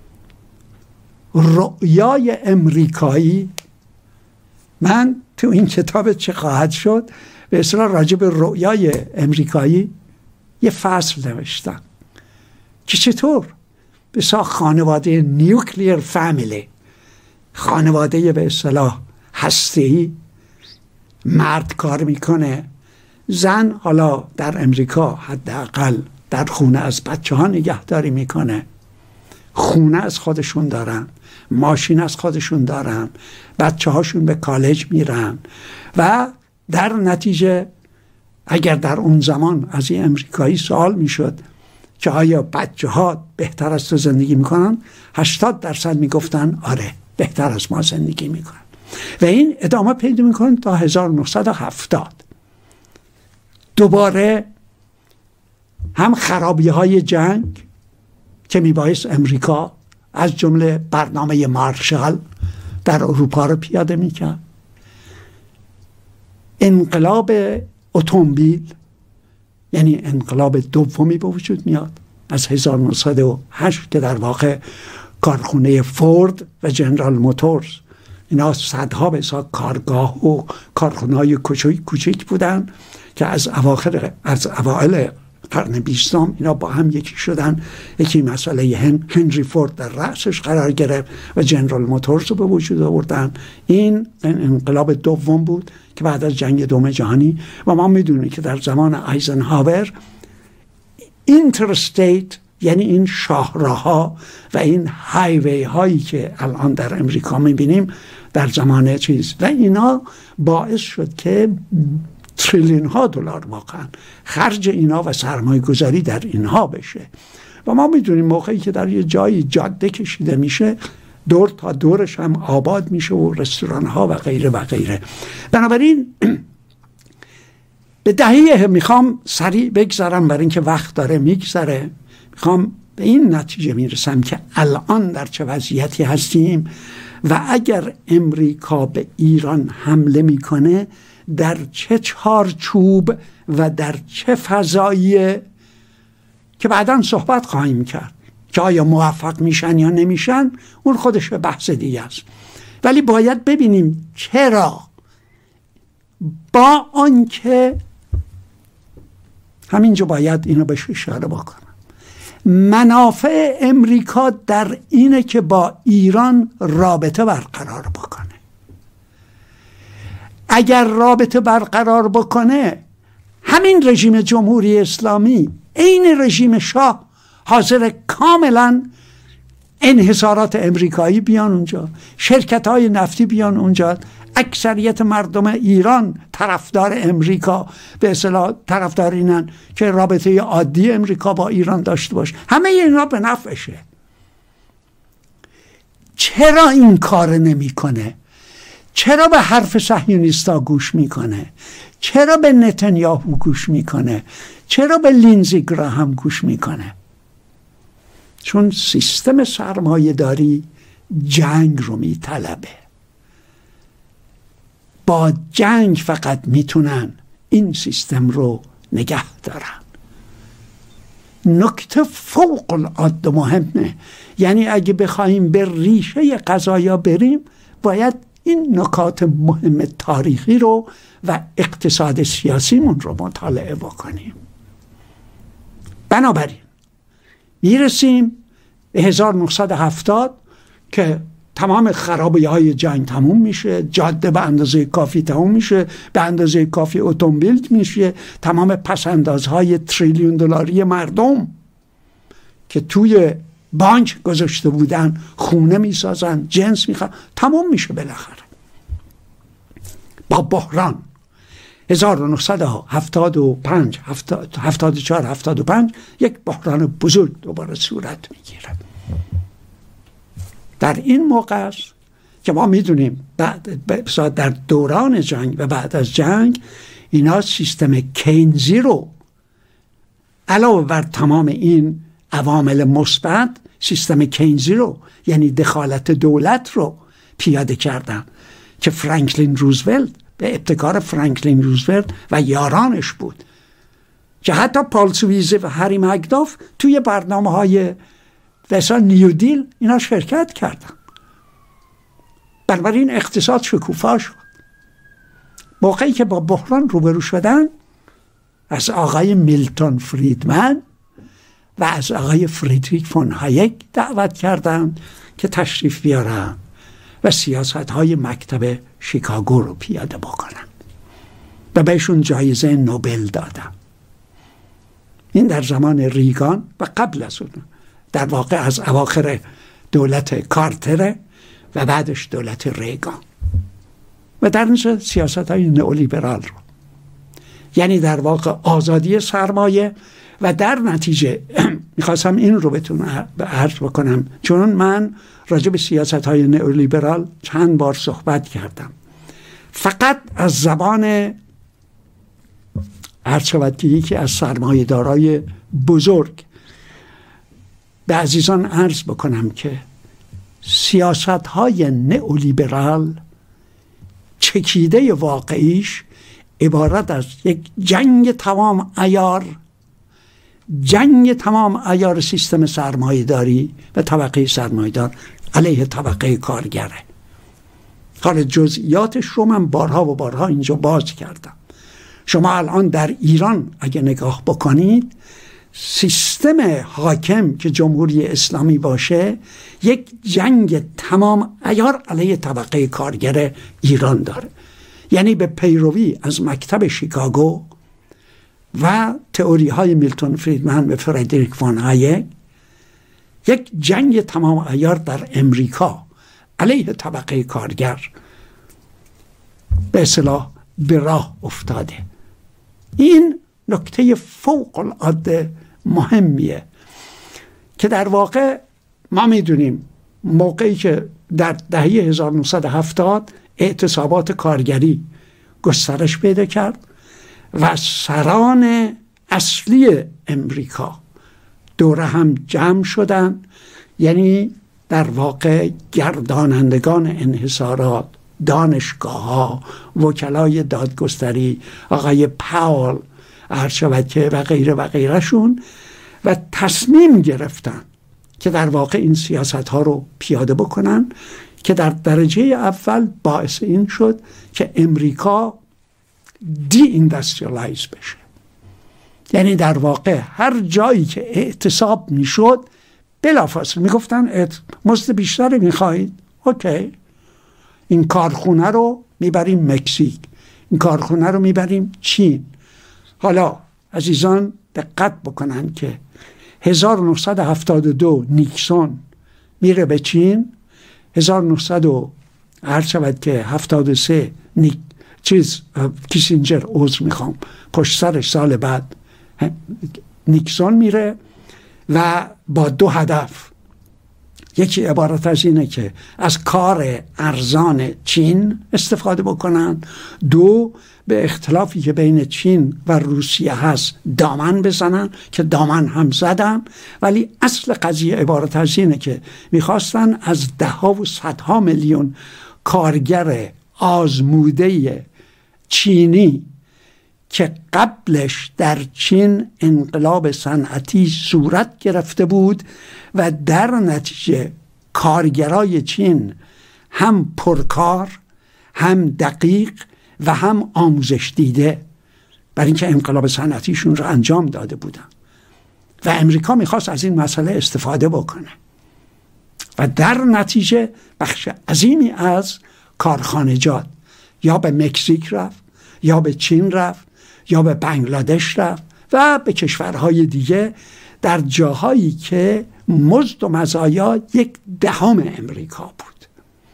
رؤیای امریکایی، من تو این کتاب چه خواهد شد به اصطلاح راجع به رؤیای امریکایی یه فصل نوشتم که چطور به خانواده نیوکلیر فامیلی، خانواده به اصطلاح هسته‌ای، مرد کار میکنه، زن حالا در امریکا حداقل در خونه از بچه ها نگهداری میکنه، خونه از خودشون دارن، ماشین از خودشون دارن، بچه هاشون به کالج میرن و در نتیجه اگر در اون زمان از این امریکایی سوال میشد که آیا بچه ها بهتر از تو زندگی میکنن، 80% میگفتن آره بهتر از ما زندگی میکنن. و این ادامه پیدا میکنه تا 1970. دوباره هم خرابی های جنگ که میبایست امریکا از جمله برنامه مارشال در اروپا رو پیاده میکرد، انقلاب اتومبیل یعنی انقلاب دومی به وجود میاد از 1908 که در واقع کارخونه فورد و جنرال موتورز، اینا صدها به کارگاه و کارخونه‌های کوچیک بودن که از اوائل قرن 20 اینا با هم یکی شدن. یکی مسئله هنری فورد در رأسش قرار گرفت و جنرال موتورز رو به وجود آوردن. این انقلاب دوم بود که بعد از جنگ دوم جهانی، و ما میدونیم که در زمان آیزنهاور اینترستیت یعنی این شاهراها و این هایوی هایی که الان در امریکا میبینیم در زمان چیز و اینا باعث شد که تریلیون ها دلار واقعا خرج اینا و سرمایه گذاری در اینها بشه. و ما میدونیم موقعی که در یه جایی جاده کشیده میشه دور تا دورش هم آباد میشه و رستوران ها و غیره و غیره. بنابراین به دهه میخوام سریع بگذارم برای اینکه وقت داره میگذره. میخوام به این نتیجه میرسم که الان در چه وضعیتی هستیم و اگر امریکا به ایران حمله میکنه در چه چارچوب و در چه فضایی که بعداً صحبت خواهیم کرد که آیا موفق میشن یا نمیشن، اون خودش به بحث دیگه است. ولی باید ببینیم چرا با آنکه همینجا باید اینو بهش اشاره بکنم، منافع امریکا در اینه که با ایران رابطه برقرار بکنه. اگر رابطه برقرار بکنه همین رژیم جمهوری اسلامی عین رژیم شاه حاضر کاملا انحصارات امریکایی بیان اونجا، شرکت های نفتی بیان اونجا، اکثریت مردم ایران طرفدار امریکا به اصطلاح طرفدار اینن که رابطه عادی امریکا با ایران داشته باشه. همه اینا به نفعشه. چرا این کار نمیکنه؟ چرا به حرف صهیونیستا گوش میکنه؟ چرا به نتانیاهو گوش میکنه؟ چرا به لینزی گراهام گوش میکنه؟ چون سیستم سرمایه داری جنگ رو میطلبه. با جنگ فقط میتونن این سیستم رو نگه دارن. نکته فوق العاده مهمه. یعنی اگه بخوایم به ریشه قضایا بریم باید این نکات مهم تاریخی رو و اقتصاد سیاسیمون رو مطالعه بکنیم. بنابراین میرسیم به 1970 که تمام خرابی های جنگ تموم میشه، جاده به اندازه کافی تموم میشه، به اندازه کافی اتومبیل میشه، تمام پسندازهای تریلیون دلاری مردم که توی بانک گذاشته بودن خونه میسازن، جنس میخوان، تموم میشه بالاخره. با بحران 1975 74 75 یک بحران بزرگ دوباره صورت میگیره. در این موقع است که ما میدونیم در دوران جنگ و بعد از جنگ اینا سیستم کینزی رو علاوه بر تمام این عوامل مثبت، سیستم کینزی رو یعنی دخالت دولت رو پیاده کردن که فرانکلین روزولت به ابتکار فرانکلین روزولت و یارانش بود که حتی پال سویزه و هری مکداف توی برنامه‌های مثلا نیو دیل اینا شرکت کردن. بنابراین اقتصاد شکوفا شد. موقعی که با بحران روبرو شدن از آقای میلتون فریدمن و از آقای فریدریک فون هایک دعوت کردن که تشریف بیارن و سیاست‌های مکتب شیکاگو رو پیاده بکنن و بهشون جایزه نوبل دادن. این در زمان ریگان و قبل از اون، در واقع از اواخر دولت کارتر و بعدش دولت ریگان و در نتیجه سیاست‌های نئولیبرال رو، یعنی در واقع آزادی سرمایه. و در نتیجه میخواستم این رو بتونم عرض بکنم چون من راجع به سیاست‌های نئولیبرال چند بار صحبت کردم. فقط از زبان عرض شود که یکی از سرمایه‌دارای بزرگ به عزیزان عرض بکنم که سیاست‌های نئولیبرال چکیده واقعیش عبارت از یک جنگ تمام عیار سیستم سرمایه‌داری و طبقه سرمایه‌دار علیه طبقه کارگره. حالا جزئیاتش رو من بارها و بارها اینجا باز کردم. شما الان در ایران اگه نگاه بکنید سیستم حاکم که جمهوری اسلامی باشه یک جنگ تمام عیار علیه طبقه کارگر ایران داره. یعنی به پیروی از مکتب شیکاگو و تئوری های میلتون فریدمن و فردریک فون هایک یک جنگ تمام عیار در امریکا علیه طبقه کارگر به اصطلاح به راه افتاده. این نکته فوق العاده مهمیه که در واقع ما میدونیم موقعی که در دهه 1970 اعتصابات کارگری گسترش پیدا کرد و سران اصلی امریکا دور هم جمع شدن، یعنی در واقع گردانندگان انحصارات، دانشگاه‌ها، وکلای دادگستری، آقای پاول، ارشبکه و غیره و غیرشون، و تصمیم گرفتن که در واقع این سیاست‌ها رو پیاده بکنن که در درجه اول باعث این شد که امریکا دی اینداستریالایز بشه. یعنی در واقع هر جایی که اعتصاب میشد بلافاصله میگفتن مزد بیشتری میخواهید؟ اوکی، این کارخونه رو میبریم مکزیک، این کارخونه رو میبریم چین. حالا عزیزان دقت بکنن که 1972 نیکسون میره به چین، 1973 کیسینجر پشت سرش سال بعد نیکسون میره و با دو هدف. یکی عبارت از اینه که از کار ارزان چین استفاده بکنن، دو به اختلافی که بین چین و روسیه هست دامن بزنن، که دامن هم زدن، ولی اصل قضیه عبارت از اینه که میخواستن از دهها و صدها میلیون کارگر آزموده چینی که قبلش در چین انقلاب صنعتی صورت گرفته بود و در نتیجه کارگرای چین هم پرکار، هم دقیق و هم آموزش دیده، برای اینکه انقلاب صنعتیشون رو انجام داده بودن و امریکا میخواست از این مسئله استفاده بکنه و در نتیجه بخش عظیمی از کارخانجات یا به مکزیک رفت، یا به چین رفت، یا به بنگلادش رفت و به کشورهای دیگه، در جاهایی که مزد و مزایا 1/10 امریکا بود.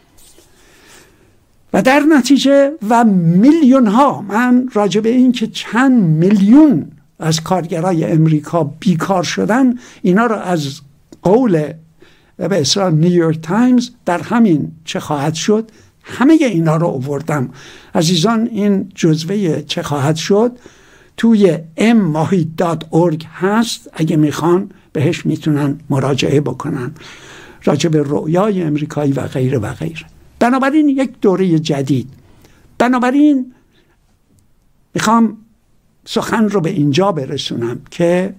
و در نتیجه و میلیون ها، من راجع به این که چند میلیون از کارگرای امریکا بیکار شدن، اینا رو از قول به اصطلاح نیویورک تایمز در همین چه خواهد شد همه اینا رو آوردم. عزیزان این جزوه چه خواهد شد توی mmahid.org هست، اگه میخوان بهش میتونن مراجعه بکنن راجع به رؤیای امریکایی و غیره و غیره. بنابراین یک دوره جدید. بنابراین میخوام سخن رو به اینجا برسونم که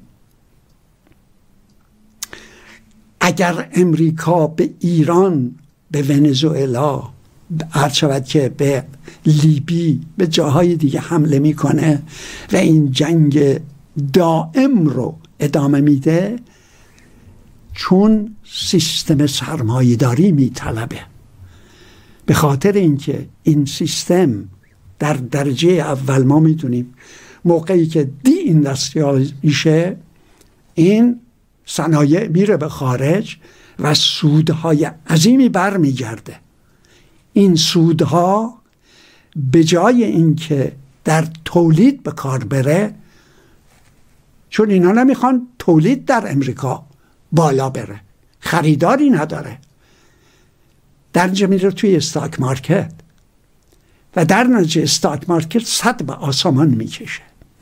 اگر امریکا به ایران، به ونزوئلا، هر شود که به لیبی، به جاهای دیگه حمله میکنه و این جنگ دائم رو ادامه میده، چون سیستم سرمایه‌داری میطلبه. به خاطر اینکه این سیستم در درجه اول ما میدونیم موقعی که دی اینداستریال میشه، این صنایع میره به خارج و سودهای عظیمی برمیگرده. این سودها به جای اینکه در تولید به کار بره، چون اینا نمیخوان تولید در امریکا بالا بره، خریداری نداره، درجه میره توی استاک مارکت و در نتیجه استاک مارکت صد به آسمان میکشه.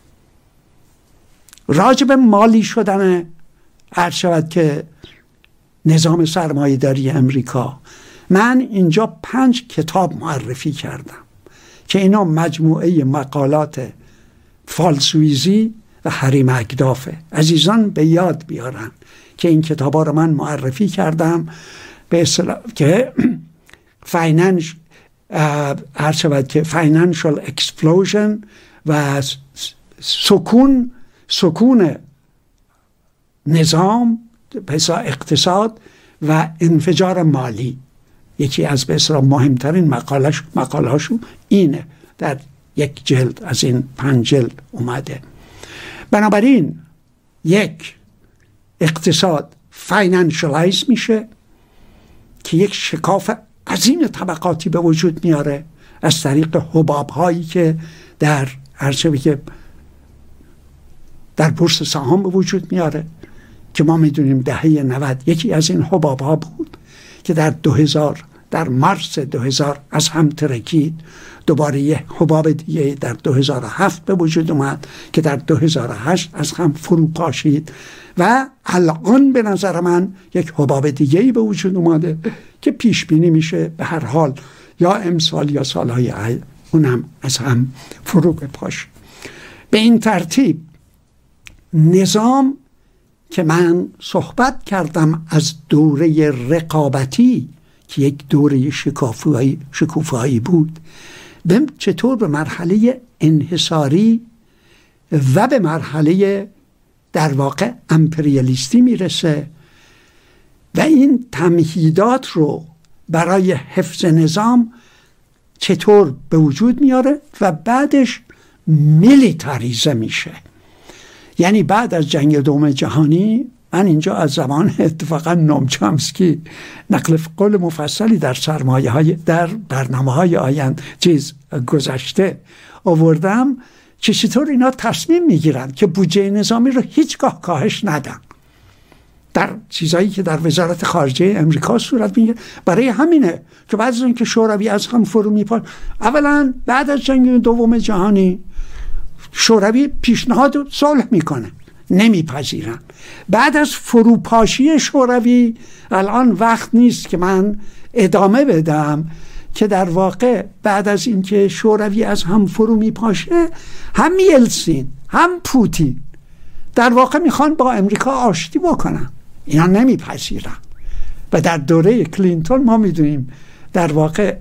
راجب مالی شدن عرض شود که نظام سرمایه‌داری امریکا، من اینجا 5 کتاب معرفی کردم که اینا مجموعه مقالات فالسویزی و هری مکدافه. عزیزان به یاد بیارن که این کتابا رو من معرفی کردم به اصطلاح که فاینانشال اکسپلوژن و سکون نظام اقتصاد و انفجار مالی. یکی از به اصطلاح مهمترین مقالهاشون اینه، در 1 جلد از این 5 جلد اومده. بنابراین 1 اقتصاد فاینانشالایز میشه که یک شکاف عظیم طبقاتی به وجود میاره از طریق حباب هایی که در بورس سهام به وجود میاره که ما میدونیم دهه 90 یکی از این حباب ها بود که در مارس 2000 از هم ترکید. دوباره یه حباب دیگه در 2007 به وجود اومد که در 2008 از هم فرو پاشید و الان به نظر من یک حباب دیگه به وجود اومده که پیش بینی میشه به هر حال یا امسال یا سالهای اونم از هم فرو بپاشه. به این ترتیب نظام که من صحبت کردم از دوره رقابتی که یک دوره شکوفایی بود، چطور به مرحله انحصاری و به مرحله در واقع امپریالیستی میرسه و این تمهیدات رو برای حفظ نظام چطور به وجود میاره و بعدش میلیتاریزه میشه. یعنی بعد از جنگ دوم جهانی، من اینجا از زمان اتفاقا نوم چامسکی نقل قول مفصلی در برنامه‌های آینده گذشته آوردم که چطور اینا تصمیم میگیرن که بودجه نظامی رو هیچگاه کاهش ندن، در چیزایی که در وزارت خارجه امریکا صورت میگیره. برای همینه که بعد از اینکه شوروی از هم فرو میپاشه، اولا بعد از جنگ دوم جهانی شوروی پیشنهاد صلح میکنه، نمیپذیرن. بعد از فروپاشی شوروی الان وقت نیست که من ادامه بدم که در واقع بعد از اینکه شوروی از هم فرو میپاشه، هم یلسین هم پوتین در واقع میخوان با امریکا آشتی بکنن، اینا نمیپذیرن. و در دوره کلینتون ما میدونیم در واقع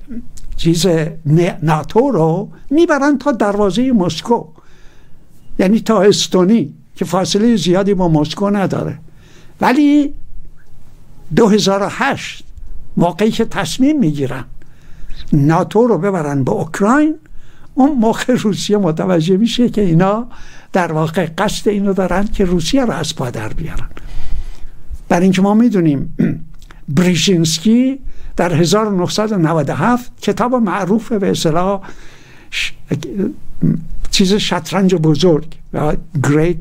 ناتو رو میبرن تا دروازه مسکو، یعنی تا استونی که فاصله زیادی با مسکو نداره. ولی 2008 موقعی که تصمیم میگیرن ناتو رو ببرن به اوکراین، اون موقع روسیه متوجه میشه که اینا در واقع قصد اینو دارن که روسیه رو از پا در بیارن. برای اینکه ما میدونیم بریژینسکی در 1997 کتاب معروف به اصطلاح شطرنج بزرگ و گریت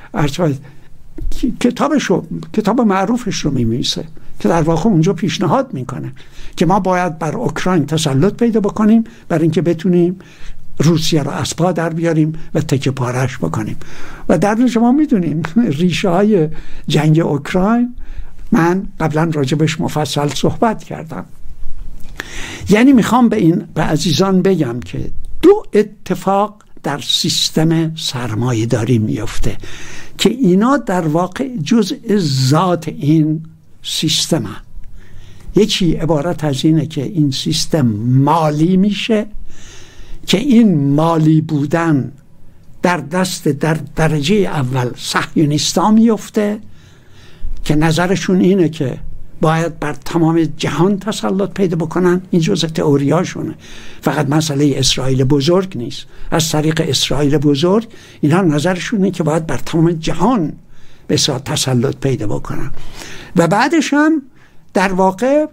کتاب معروفش رو می‌نویسه که در واقع اونجا پیشنهاد میکنه که ما باید بر اوکراین تسلط پیدا بکنیم برای اینکه بتونیم روسیه رو از پا در بیاریم و تکه پارش بکنیم. و در شما میدونیم ریشه های جنگ اوکراین من قبلا راجبش مفصل صحبت کردم. یعنی میخوام به عزیزان بگم که دو اتفاق در سیستم سرمایه داری میفته که اینا در واقع جزء ذات این سیستم هست. یکی عبارت از اینه که این سیستم مالی میشه که این مالی بودن در درجه اول صهیونیستا میفته که نظرشون اینه که باید بر تمام جهان تسلط پیدا بکنن. این جزء تئوریاشونه، فقط مسئله اسرائیل بزرگ نیست. از طریق اسرائیل بزرگ اینا نظرشونه که باید بر تمام جهان به تسلط پیدا بکنن. و بعدش هم در واقع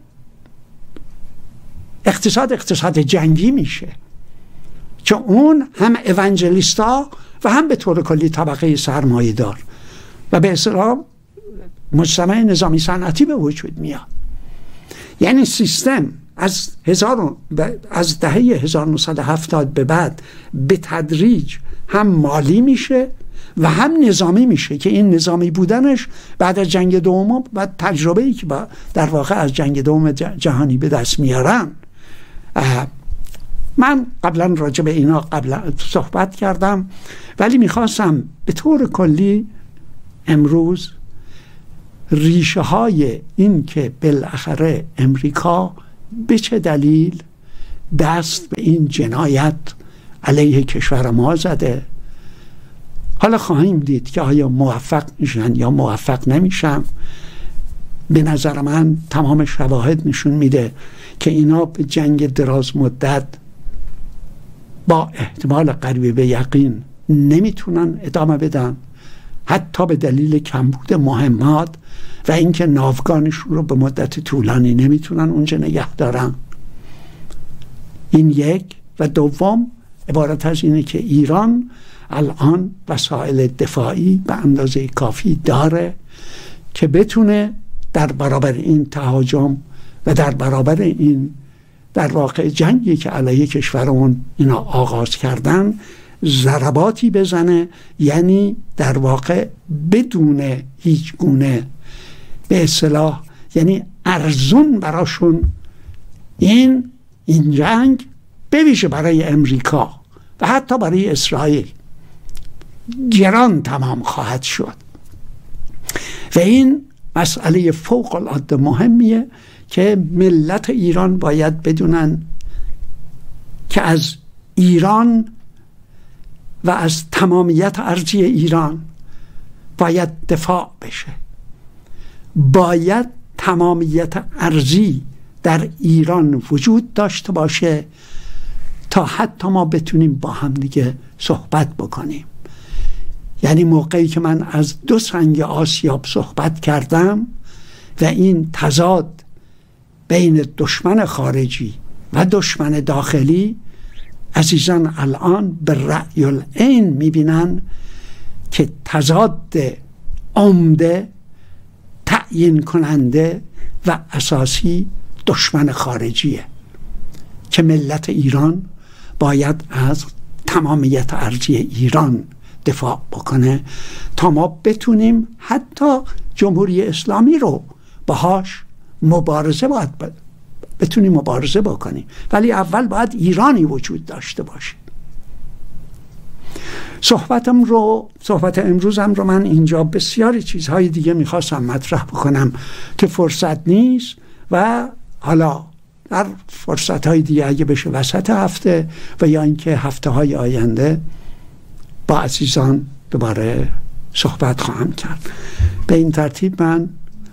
اقتصاد جنگی میشه که اون هم اوانجلیستا و هم به طور کلی طبقه سرمایه دار و به اصطلاح مجتمع نظامی صنعتی به وجود میاد. یعنی سیستم از دهه 1970 به بعد به تدریج هم مالی میشه و هم نظامی میشه که این نظامی بودنش بعد از جنگ دوم و تجربه‌ای که در واقع از جنگ دوم جهانی به دست میارن. من قبلا راجع به اینا صحبت کردم، ولی میخواستم به طور کلی امروز ریشه های این که بالاخره امریکا به چه دلیل دست به این جنایت علیه کشور ما زده. حالا خواهیم دید که آیا موفق میشن یا موفق نمیشن. به نظر من تمام شواهد نشون میده که اینا به جنگ دراز مدت با احتمال قریب به یقین نمیتونن ادامه بدن. حتی به دلیل کمبود مهمات و اینکه ناوگانشون رو به مدت طولانی نمیتونن اونجا نگه دارن. این یک. و دوم عبارت از اینه که ایران الان وسایل دفاعی به اندازه کافی داره که بتونه در برابر این تهاجم و در برابر این در واقع جنگی که علیه کشورمون اینا آغاز کردن ضرباتی بزنه، یعنی در واقع بدون هیچ گونه به اصطلاح یعنی ارزون براشون این جنگ بویژه برای امریکا و حتی برای اسرائیل گران تمام خواهد شد. و این مسئله فوق العاده مهمیه که ملت ایران باید بدونن که از ایران و از تمامیت ارضی ایران باید دفاع بشه. باید تمامیت ارضی در ایران وجود داشته باشه تا حتی ما بتونیم با هم دیگه صحبت بکنیم. یعنی موقعی که من از دو سنگ آسیاب صحبت کردم و این تضاد بین دشمن خارجی و دشمن داخلی، عزیزان الان به رأی العین میبینن که تضاد عمده تعیین کننده و اساسی دشمن خارجیه که ملت ایران باید از تمامیت ارضی ایران دفاع بکنه تا ما بتونیم حتی جمهوری اسلامی رو باهاش بتونیم مبارزه بکنیم، ولی اول باید ایرانی وجود داشته باشه. صحبت امروزم رو من اینجا بسیاری چیزهای دیگه میخواستم مطرح بکنم که فرصت نیست و حالا در فرصتهای دیگه اگه بشه وسط هفته و یا اینکه هفته های آینده با عزیزان دوباره صحبت خواهم کرد. به این ترتیب من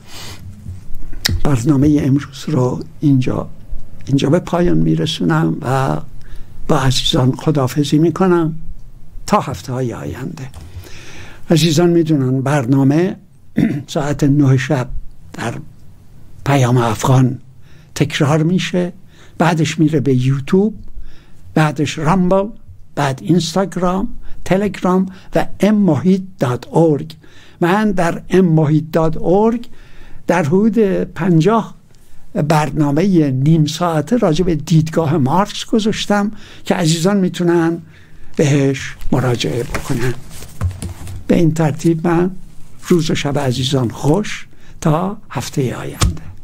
برنامه امروز رو اینجا به پایان میرسونم و با عزیزان خداحافظی میکنم تا هفته های آینده. عزیزان میدونن برنامه ساعت 9 شب در پیام افغان تکرار میشه، بعدش میره به یوتیوب، بعدش رامبل، بعد اینستاگرام، تلگرام و mmohit.org. من در mmohit.org در حدود 50 برنامه نیم ساعته راجع به دیدگاه مارکس گذاشتم که عزیزان میتونن بهش مراجعه بکنن. به این ترتیب من روز و شب عزیزان خوش تا هفته آینده.